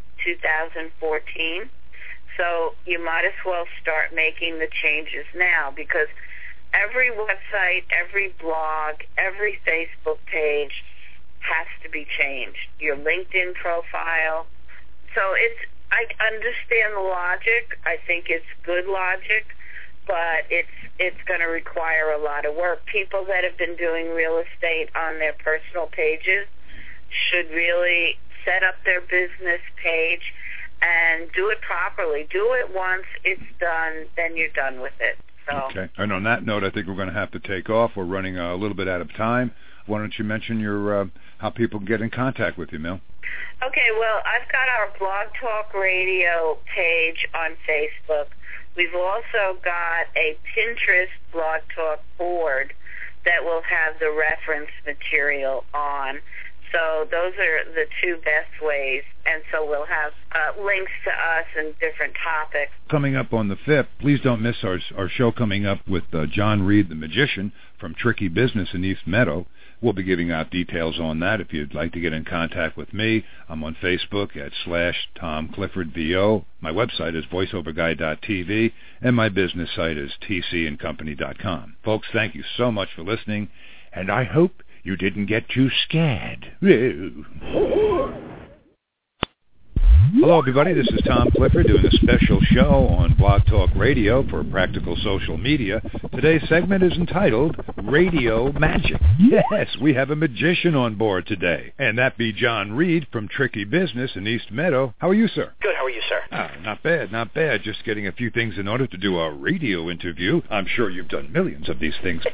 2014. So you might as well start making the changes now, because every website, every blog, every Facebook page has to be changed. Your LinkedIn profile. So I understand the logic. I think it's good logic, but it's going to require a lot of work. People that have been doing real estate on their personal pages should really set up their business page and do it properly. Do it once, it's done, then you're done with it. So. Okay. And on that note, I think we're going to have to take off. We're running a little bit out of time. Why don't you mention your how people can get in contact with you, Mel? Okay, well, I've got our Blog Talk Radio page on Facebook. We've also got a Pinterest Blog Talk board that will have the reference material on. So those are the two best ways, and so we'll have links to us and different topics. Coming up on the 5th, please don't miss our show coming up with John Reed, the magician from Tricky Business in East Meadow. We'll be giving out details on that. If you'd like to get in contact with me, I'm on Facebook at /TomCliffordVO. My website is voiceoverguy.tv, and my business site is tcandcompany.com. Folks, thank you so much for listening, and I hope you didn't get too scared. Hello, everybody. This is Tom Clifford doing a special show on Blog Talk Radio for Practical Social Media. Today's segment is entitled Radio Magic. Yes, we have a magician on board today, and that be John Reed from Tricky Business in East Meadow. How are you, sir? Good. How are you, sir? Not bad, not bad. Just getting a few things in order to do a radio interview. I'm sure you've done millions of these things.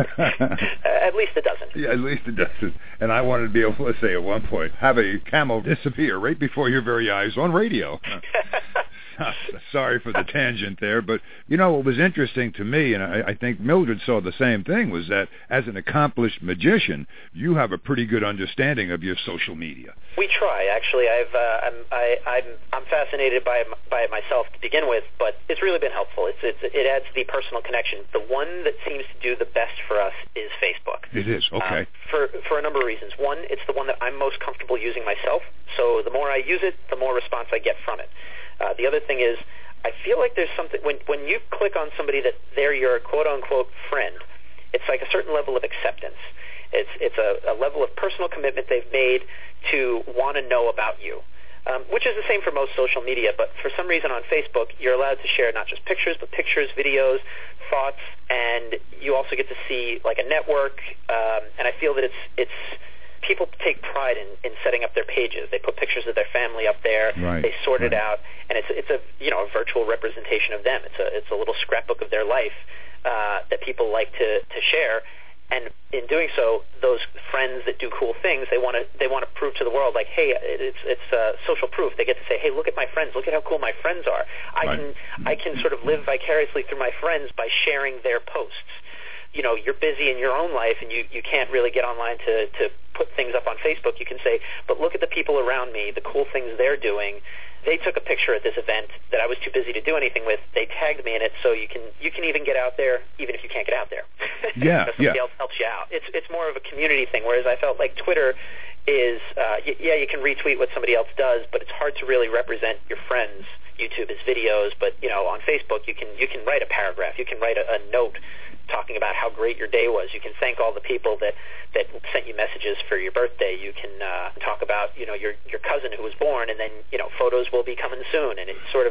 At least a dozen. Yeah, at least a dozen. And I wanted to be able to say at one point, have a camel disappear right before your very eyes on radio. Sorry for the tangent there, but you know what was interesting to me, and I think Mildred saw the same thing, was that as an accomplished magician, you have a pretty good understanding of your social media. We try, actually. I'm fascinated by it myself to begin with, but it's really been helpful. It adds the personal connection. The one that seems to do the best for us is Facebook. It is, okay. For a number of reasons. One, it's the one that I'm most comfortable using myself, so the more I use it, the more response I get from it. The other thing is, I feel like there's something, when you click on somebody that they're your quote-unquote friend, it's like a certain level of acceptance. It's a level of personal commitment they've made to want to know about you, which is the same for most social media, but for some reason on Facebook, you're allowed to share not just pictures, but pictures, videos, thoughts, and you also get to see like a network, and I feel that it's people take pride in setting up their pages. They put pictures of their family up there. Right, they sort it out, and it's a a virtual representation of them. It's a little scrapbook of their life that people like to share. And in doing so, those friends that do cool things, they want to prove to the world, like, hey, it's social proof. They get to say, hey, look at my friends. Look at how cool my friends are. I can sort of live vicariously through my friends by sharing their posts. You know, you're busy in your own life, and you can't really get online to put things up on Facebook. You can say, but look at the people around me, the cool things they're doing. They took a picture at this event that I was too busy to do anything with. They tagged me in it, so you can even get out there, even if you can't get out there. Yeah, somebody else helps you out. It's more of a community thing, whereas I felt like Twitter is, you can retweet what somebody else does, but it's hard to really represent your friends. YouTube is videos, but on Facebook you can write a paragraph, you can write a note talking about how great your day was. You can thank all the people that sent you messages for your birthday. You can talk about your cousin who was born, and then photos will be coming soon. And it's sort of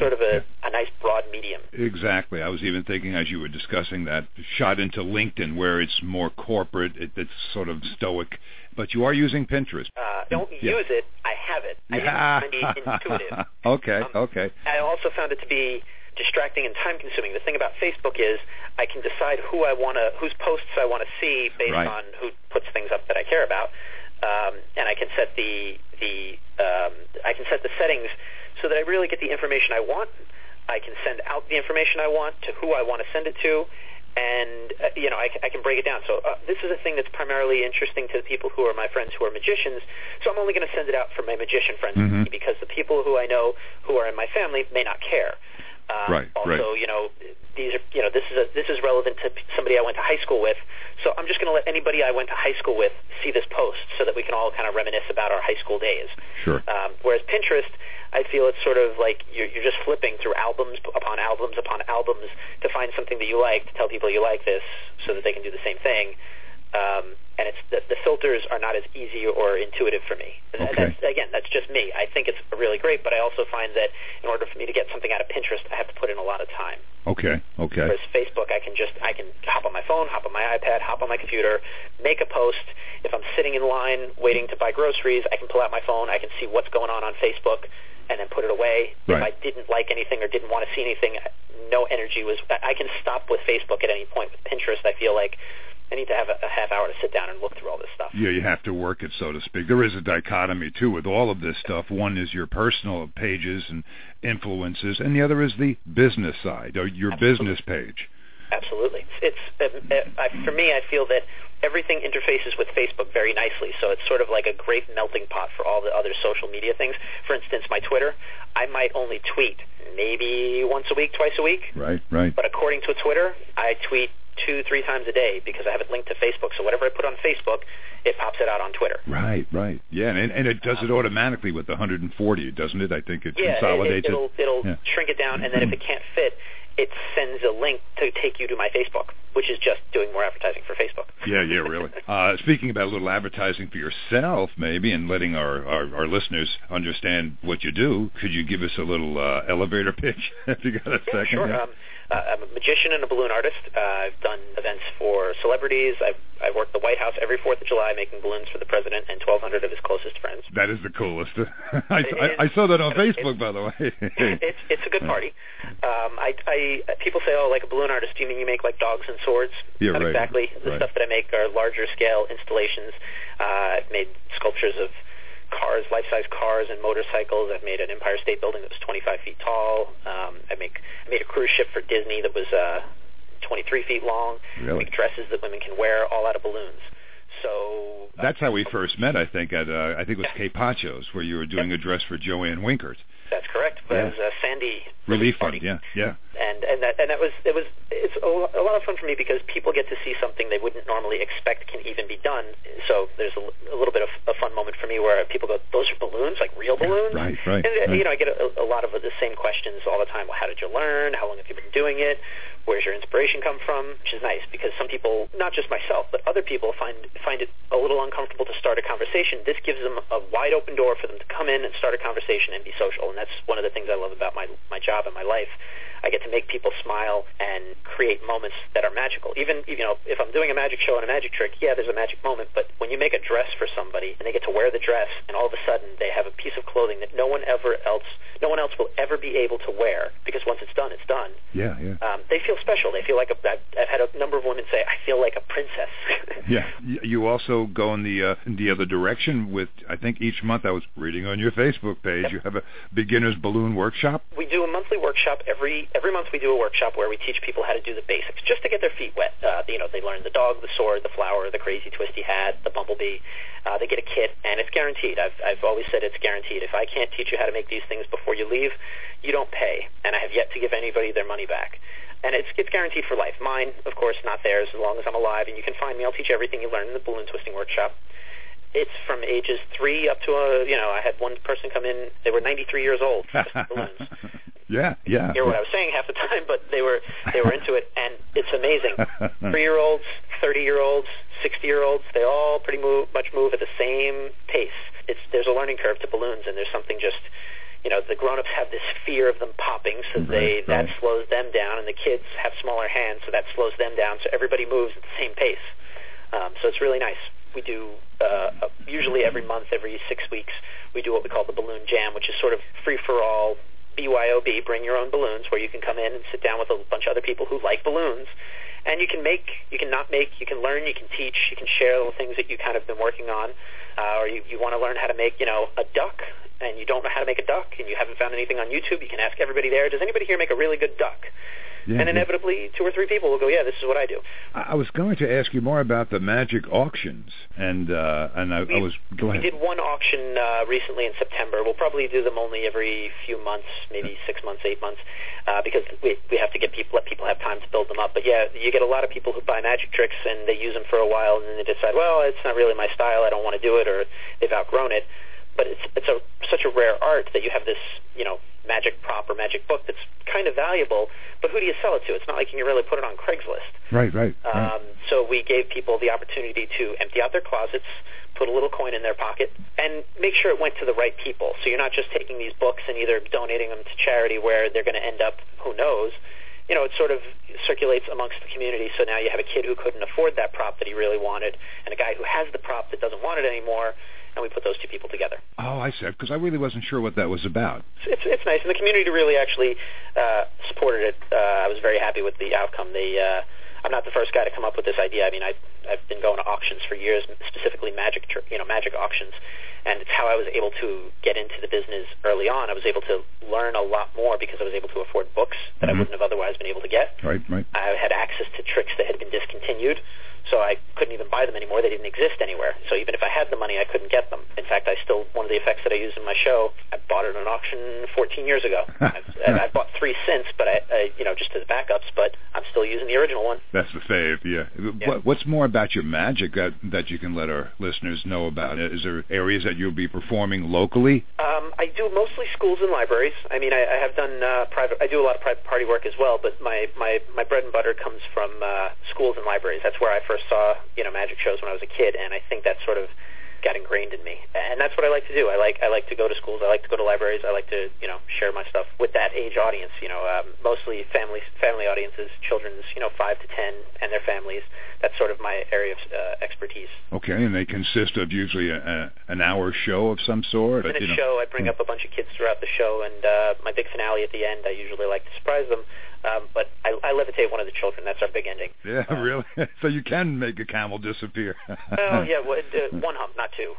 a nice broad medium. Exactly. I was even thinking as you were discussing that, shot into LinkedIn where it's more corporate. It's sort of stoic. But you are using Pinterest. Don't use it. I have it. I think it's pretty intuitive. Okay. I also found it to be distracting and time-consuming. The thing about Facebook is I can decide whose posts I want to see based on who puts things up that I care about, and I can set the settings so that I really get the information I want. I can send out the information I want to who I want to send it to, and I can break it down. So this is a thing that's primarily interesting to the people who are my friends who are magicians. So I'm only going to send it out for my magician friends, because the people who I know who are in my family may not care. This is relevant to somebody I went to high school with, so I'm just going to let anybody I went to high school with see this post so that we can all kind of reminisce about our high school days. Sure. Whereas Pinterest, I feel it's sort of like you're just flipping through albums upon albums upon albums to find something that you like, to tell people you like this so that they can do the same thing. And it's the filters are not as easy or intuitive for me. Okay. That's just me. I think it's really great, but I also find that in order for me to get something out of Pinterest, I have to put in a lot of time. Okay. Whereas Facebook, I can hop on my phone, hop on my iPad, hop on my computer, make a post. If I'm sitting in line waiting to buy groceries, I can pull out my phone, I can see what's going on Facebook, and then put it away. Right. If I didn't like anything or didn't want to see anything, no energy was. I can stop with Facebook at any point. With Pinterest, I feel like I need to have a half hour to sit down and look through all this stuff. Yeah, you have to work it, so to speak. There is a dichotomy, too, with all of this stuff. One is your personal pages and influences, and the other is the business side, or your business page. Absolutely. For me, I feel that everything interfaces with Facebook very nicely, so it's sort of like a great melting pot for all the other social media things. For instance, my Twitter, I might only tweet maybe once a week, twice a week. Right. But according to Twitter, I tweet 2-3 times a day because I have it linked to Facebook. So whatever I put on Facebook, it pops it out on Twitter. Right. Yeah, and it does it automatically with the 140, doesn't it? I think it consolidates it'll it. shrink it down, and then if it can't fit, it sends a link to take you to my Facebook, which is just doing more advertising for Facebook. Yeah, really. Speaking about a little advertising for yourself, maybe, and letting our listeners understand what you do, could you give us a little elevator pitch, if you got a second? Sure. I'm a magician and a balloon artist. I've done events for celebrities. I've worked the White House every 4th of July making balloons for the president and 1,200 of his closest friends. That is the coolest. I saw that on Facebook, by the way. It's a good party. People say, like a balloon artist, do you mean you make like dogs and swords? Yeah, Not right. exactly. The stuff that I make are larger scale installations. I've made sculptures of cars, life-size cars and motorcycles. I've made an Empire State Building that was 25 feet tall. I made a cruise ship for Disney that was 23 feet long. Really? I make dresses that women can wear, all out of balloons. So that's how we first met, I think, at I think it was Cape Ponchos, where you were doing a dress for Joanne Winkert. That's correct. But it was a Sandy Relief Fund. Yeah. It's a lot of fun for me because people get to see something they wouldn't normally expect can even be done. So there's a little bit of a fun moment for me where people go, "Those are balloons, like real balloons?" Right. And I get a lot of the same questions all the time. Well, how did you learn? How long have you been doing it? Where's your inspiration come from? Which is nice because some people, not just myself, but other people find it a little uncomfortable to start a conversation. This gives them a wide open door for them to come in and start a conversation and be social, and that's one of the things I love about my job and my life. I get to make people smile and create moments that are magical. Even if I'm doing a magic show and a magic trick, there's a magic moment, but when you make a dress for somebody and they get to wear the dress and all of a sudden they have a piece of clothing that no one else will ever be able to wear, because once it's done, it's done. Yeah. They feel special. They feel like I've had a number of women say, I feel like a princess. Yeah. You also go in the other direction with, I think each month, I was reading on your Facebook page, you have a beginner's balloon workshop. We do a monthly workshop. Every month we do a workshop where we teach people how to do the basics, just to get their feet wet. They learn the dog, the sword, the flower, the crazy twisty hat, the bumblebee. They get a kit, and it's guaranteed. I've always said it's guaranteed. If I can't teach you how to make these things before you leave, you don't pay, and I have yet to give anybody their money back. And it's guaranteed for life. Mine, of course, not theirs, as long as I'm alive, and you can find me. I'll teach you everything you learn in the balloon twisting workshop. It's from ages 3 up to I had one person come in, they were 93 years old for balloons. Yeah. Hear what I was saying half the time, but they were into it, and it's amazing. 3-year-olds, 30-year-olds, 60-year-olds, they all pretty much move at the same pace. There's a learning curve to balloons, and there's something just, the grown-ups have this fear of them popping, so that slows them down, and the kids have smaller hands, so that slows them down, so everybody moves at the same pace. So it's really nice. We do usually every month, every 6 weeks, we do what we call the Balloon Jam, which is sort of free-for-all, BYOB, bring your own balloons, where you can come in and sit down with a bunch of other people who like balloons, and you can make, you can not make, you can learn, you can teach, you can share little things that you kind of been working on, or you want to learn how to make, a duck, and you don't know how to make a duck, and you haven't found anything on YouTube, you can ask everybody there, does anybody here make a really good duck? And inevitably, 2 or 3 people will go, this is what I do. I was going to ask you more about the magic auctions, and I was go ahead. We did one auction recently in September. We'll probably do them only every few months, maybe 6 months, 8 months, because we have to let people have time to build them up. But you get a lot of people who buy magic tricks and they use them for a while, and then they decide, well, it's not really my style, I don't want to do it, or they've outgrown it. But it's such a rare art that you have this, magic prop or magic book that's kind of valuable, but who do you sell it to? It's not like you can really put it on Craigslist. Right. So we gave people the opportunity to empty out their closets, put a little coin in their pocket, and make sure it went to the right people. So you're not just taking these books and either donating them to charity where they're going to end up, who knows. It sort of circulates amongst the community, so now you have a kid who couldn't afford that prop that he really wanted, and a guy who has the prop that doesn't want it anymore, and we put those 2 people together. Oh, I see, because I really wasn't sure what that was about. It's nice, and the community really actually supported it. I was very happy with the outcome. I'm not the first guy to come up with this idea. I mean, I've been going to auctions for years, specifically magic auctions, and it's how I was able to get into the business early on. I was able to learn a lot more because I was able to afford books that I wouldn't have otherwise been able to get. Right. I had access to tricks that had been discontinued, So I couldn't even buy them anymore. They didn't exist anywhere. So even if I had the money, I couldn't get them. In fact, one of the effects that I use in my show, I bought it at an auction 14 years ago. I've bought 3 since, but I just as backups, but I'm still using the original one. That's the fave, yeah. What's more about your magic that you can let our listeners know about? Is there areas that you'll be performing locally? I do mostly schools and libraries. I mean, I have done private. I do a lot of private party work as well, but my bread and butter comes from schools and libraries. That's where I first saw magic shows when I was a kid, and I think that sort of got ingrained in me, and that's what I like to do. I like to go to schools. I like to go to libraries. I like to share my stuff with that age audience. Mostly family audiences, children's 5 to 10 and their families. That's sort of my area of expertise. Okay, and they consist of usually an hour show of some sort. A minute show. I bring up a bunch of kids throughout the show, and my big finale at the end. I usually like to surprise them. But I levitate one of the children. That's our big ending. Yeah, really? So you can make a camel disappear. Oh, yeah, one hump, not two.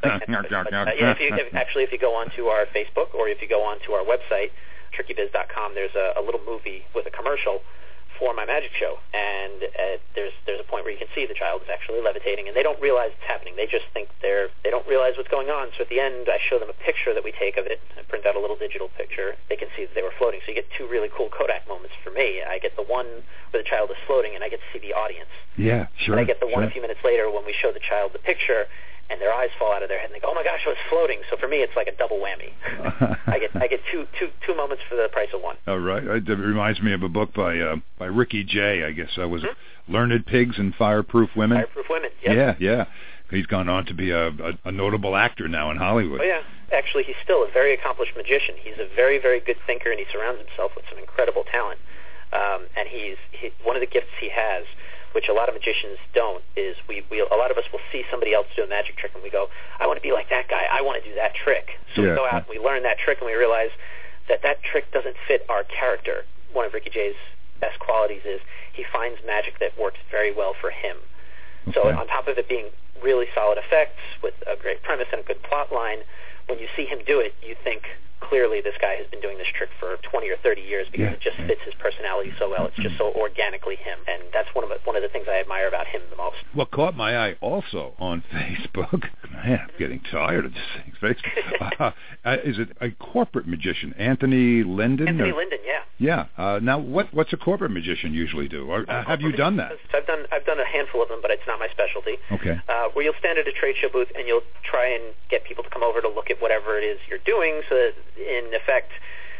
If you go onto our Facebook or if you go onto our website, trickybiz.com, there's a little movie with a commercial for my magic show, and there's a point where you can see the child is actually levitating, and they don't realize it's happening. They just think they don't realize what's going on. So at the end, I show them a picture that we take of it. I print out a little digital picture. They can see that they were floating. So you get 2 really cool Kodak moments for me. I get the one where the child is floating, and I get to see the audience. Yeah, sure. And I get the one a few minutes later when we show the child the picture, and their eyes fall out of their head, and they go, "Oh my gosh, I was floating!" So for me, it's like a double whammy. I get two moments for the price of one. Oh, right. It reminds me of a book by Ricky Jay. I guess was Learned Pigs and Fireproof Women. Fireproof Women. Yep. Yeah. He's gone on to be a notable actor now in Hollywood. Oh yeah, actually, he's still a very accomplished magician. He's a very, very good thinker, and he surrounds himself with some incredible talent. And he's one of the gifts he has, which a lot of magicians don't, is a lot of us will see somebody else do a magic trick and we go, I want to be like that guy, I want to do that trick. So we go out and we learn that trick and we realize that trick doesn't fit our character. One of Ricky Jay's best qualities is he finds magic that works very well for him. Okay. So on top of it being really solid effects with a great premise and a good plot line, when you see him do it, you think, clearly this guy has been doing this trick for 20 or 30 years because it just fits his personality so well. It's just so organically him, and that's one of the things I admire about him the most. What caught my eye also on Facebook, man, I'm getting tired of this thing, Facebook, is it a corporate magician, Anthony Linden? Anthony Linden, yeah. Yeah. Now, what's a corporate magician usually do? Or have you done that? I've done a handful of them, but it's not my specialty. Okay. Where you'll stand at a trade show booth and you'll try and get people to come over to look at whatever it is you're doing, so that in effect,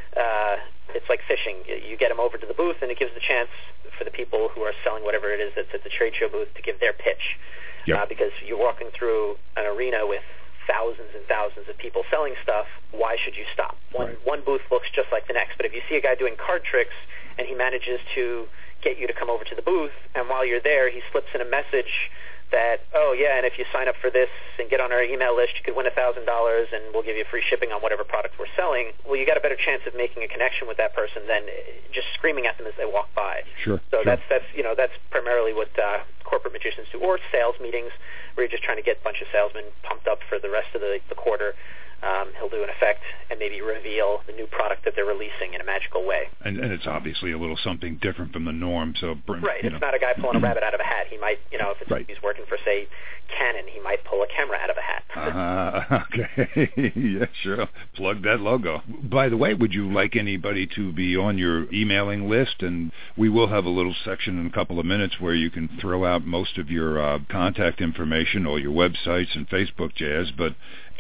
it's like fishing. You get them over to the booth, and it gives the chance for the people who are selling whatever it is that's at the trade show booth to give their pitch. Yep. Because you're walking through an arena with thousands and thousands of people selling stuff, why should you stop? One booth looks just like the next, but if you see a guy doing card tricks and he manages to get you to come over to the booth, and while you're there, he slips in a message that, oh yeah, and if you sign up for this and get on our email list, you could win $1,000 and we'll give you free shipping on whatever product we're selling. Well, you got a better chance of making a connection with that person than just screaming at them as they walk by. Sure. So that's primarily what corporate magicians do, or sales meetings where you're just trying to get a bunch of salesmen pumped up for the rest of the quarter. He'll do an effect and maybe reveal the new product that they're releasing in a magical way. And it's obviously a little something different from the norm. So it's not a guy pulling a rabbit out of a hat. He might, if he's working for, say, Canon, he might pull a camera out of a hat. Okay. Yeah, sure. Plug that logo. By the way, would you like anybody to be on your emailing list? And we will have a little section in a couple of minutes where you can throw out most of your contact information, all your websites and Facebook jazz, but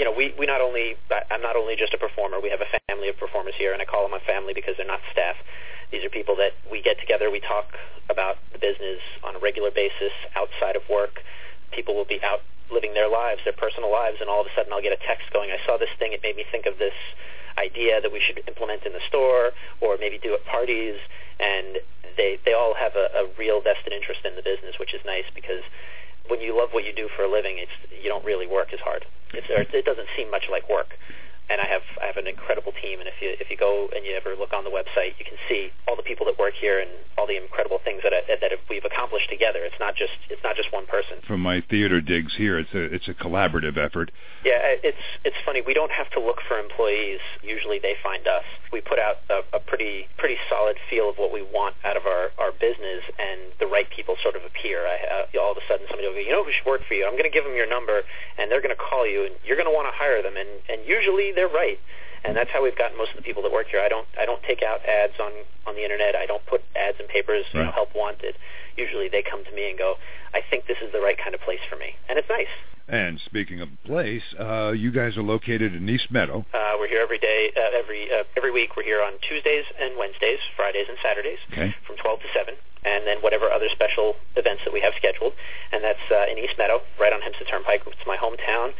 I'm not only just a performer. We have a family of performers here, and I call them my family because they're not staff. These are people that we get together, we talk about the business on a regular basis outside of work. People will be out living their lives, their personal lives, and all of a sudden I'll get a text going, I saw this thing, it made me think of this idea that we should implement in the store or maybe do at parties, and they all have a real vested interest in the business, which is nice because when you love what you do for a living, you don't really work as hard. It doesn't seem much like work. And I have an incredible team, and if you go and you ever look on the website, you can see all the people that work here and all the incredible things that we've accomplished together. It's not just one person. From my theater digs here, it's a collaborative effort. Yeah, it's funny. We don't have to look for employees. Usually they find us. We put out a pretty solid feel of what we want out of our business, and the right people sort of appear. All of a sudden somebody will go, you know who should work for you? I'm going to give them your number, and they're going to call you, and you're going to want to hire them. And usually they're right. And that's how we've gotten most of the people that work here. I don't take out ads on the internet. I don't put ads in papers, right. Help wanted. Usually they come to me and go, I think this is the right kind of place for me. And it's nice. And speaking of place, you guys are located in East Meadow. We're here every day, every week. We're here on Tuesdays and Wednesdays, Fridays and Saturdays, from 12 to 7. And then whatever other special events that we have scheduled. And that's in East Meadow, right on Hempstead Turnpike. It's my hometown.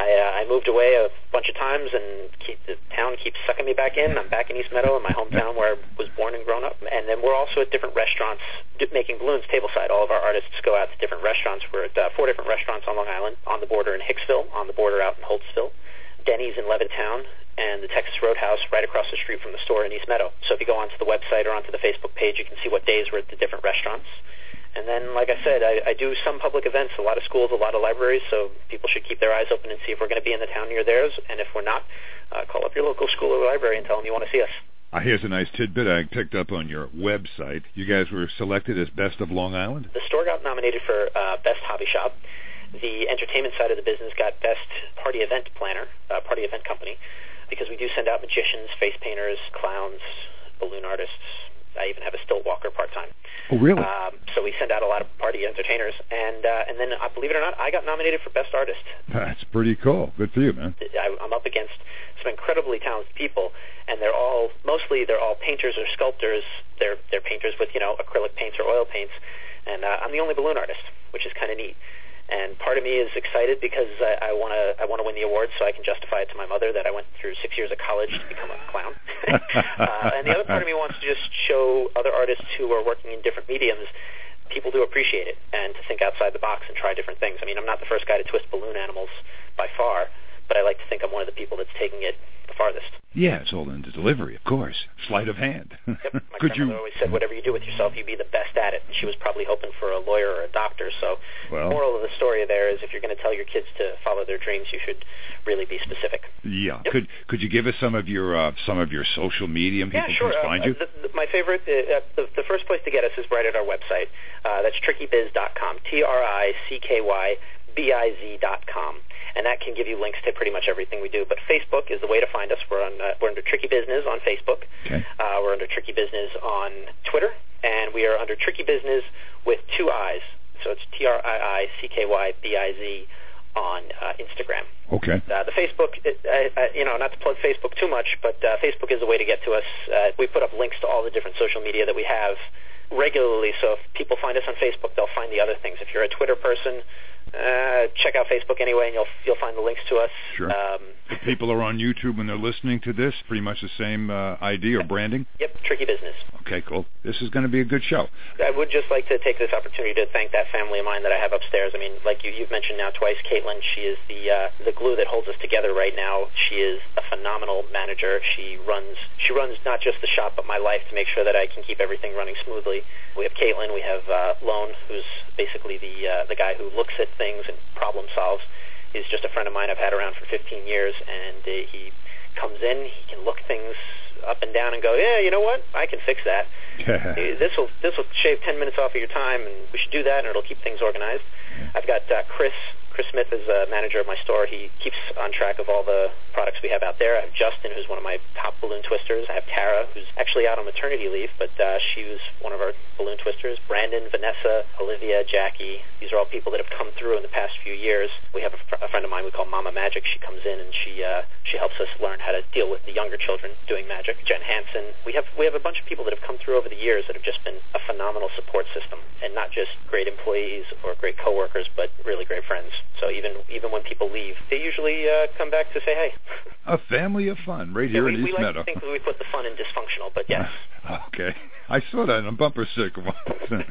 I moved away a bunch of times, and the town keeps sucking me back in. I'm back in East Meadow, in my hometown where I was born and grown up. And then we're also at different restaurants making balloons tableside. All of our artists go out to different restaurants. We're at 4 different restaurants on Long Island, on the border in Hicksville, on the border out in Holtzville, Denny's in Levittown, and the Texas Roadhouse right across the street from the store in East Meadow. So if you go onto the website or onto the Facebook page, you can see what days we're at the different restaurants. And then, like I said, I do some public events, a lot of schools, a lot of libraries, so people should keep their eyes open and see if we're going to be in the town near theirs. And if we're not, call up your local school or library and tell them you want to see us. Here's a nice tidbit I picked up on your website. You guys were selected as Best of Long Island? The store got nominated for Best Hobby Shop. The entertainment side of the business got Best Party Event Planner, Party Event Company, because we do send out magicians, face painters, clowns, balloon artists. I even have a stilt walker part-time. Oh, really? So we send out a lot of party entertainers. And then, believe it or not, I got nominated for Best Artist. That's pretty cool. Good for you, man. I'm up against some incredibly talented people, and they're all painters or sculptors. They're painters with, acrylic paints or oil paints. And I'm the only balloon artist, which is kind of neat. And part of me is excited because I want to win the award so I can justify it to my mother that I went through 6 years of college to become a clown. And the other part of me wants to just show other artists who are working in different mediums, people do appreciate it and to think outside the box and try different things. I mean, I'm not the first guy to twist balloon animals by far, but I like to think I'm one of the people that's taking it the farthest. Yeah, it's all in the delivery, of course. Sleight of hand. Yep. My grandmother always said, whatever you do with yourself, you be the best at it. And she was probably hoping for a lawyer or a doctor. So the moral of the story there is if you're going to tell your kids to follow their dreams, you should really be specific. Yeah. Yep. Could you give us some of your social media and people sure. can find you? My favorite, the first place to get us is right at our website. That's trickybiz.com, TRICKYBIZ.com. And that can give you links to pretty much everything we do. But Facebook is the way to find us. We're under Tricky Business on Facebook. Okay. We're under Tricky Business on Twitter, and we are under Tricky Business with 2 I's. So it's TRICKYBIZ on Instagram. Okay. The Facebook, not to plug Facebook too much, but Facebook is the way to get to us. We put up links to all the different social media that we have regularly. So if people find us on Facebook, they'll find the other things. If you're a Twitter person, check out Facebook anyway, and you'll find the links to us. Sure. If people are on YouTube when they're listening to this, pretty much the same ID or branding? Yep, Tricky Business. Okay, cool. This is going to be a good show. I would just like to take this opportunity to thank that family of mine that I have upstairs. I mean, like you've mentioned now twice, Caitlin, she is the glue that holds us together right now. She is a phenomenal manager. She runs not just the shop, but my life to make sure that I can keep everything running smoothly. We have Caitlin. We have Lone, who's basically the guy who looks at things and problem solves. He's just a friend of mine I've had around for 15 years, and he comes in, he can look things up and down and go, yeah, you know what, I can fix that. This will shave 10 minutes off of your time, and we should do that, and it'll keep things organized. I've got Chris Smith is a manager of my store. He keeps on track of all the products we have out there. I have Justin, who's one of my top balloon twisters. I have Tara, who's actually out on maternity leave, but she was one of our balloon twisters. Brandon, Vanessa, Olivia, Jackie. These are all people that have come through in the past few years. We have a friend of mine we call Mama Magic. She comes in and she helps us learn how to deal with the younger children doing magic. Jen Hansen. We have a bunch of people that have come through over the years that have just been a phenomenal support system, and not just great employees or great coworkers, but really great friends. So even when people leave, they usually come back to say, hey. A family of fun right here in East Meadow. We like to think that we put the fun in dysfunctional, but yes. Okay. I saw that in a bumper sticker once.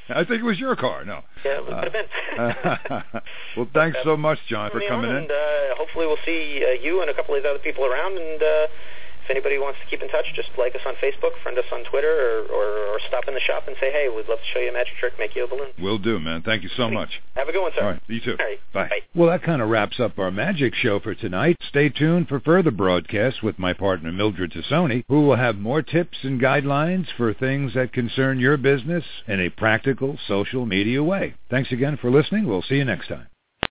I think it was your car. No. Yeah, it could have been. Well, thanks so much, John, for coming in. And hopefully we'll see you and a couple of these other people around. And if anybody wants to keep in touch, just like us on Facebook, friend us on Twitter, or stop in the shop and say, hey, we'd love to show you a magic trick, make you a balloon. Will do, man. Thank you so much. Have a good one, sir. All right, you too. All right. Bye. Bye. Well, that kind of wraps up our magic show for tonight. Stay tuned for further broadcasts with my partner Mildred Tassoni, who will have more tips and guidelines for things that concern your business in a practical social media way. Thanks again for listening. We'll see you next time.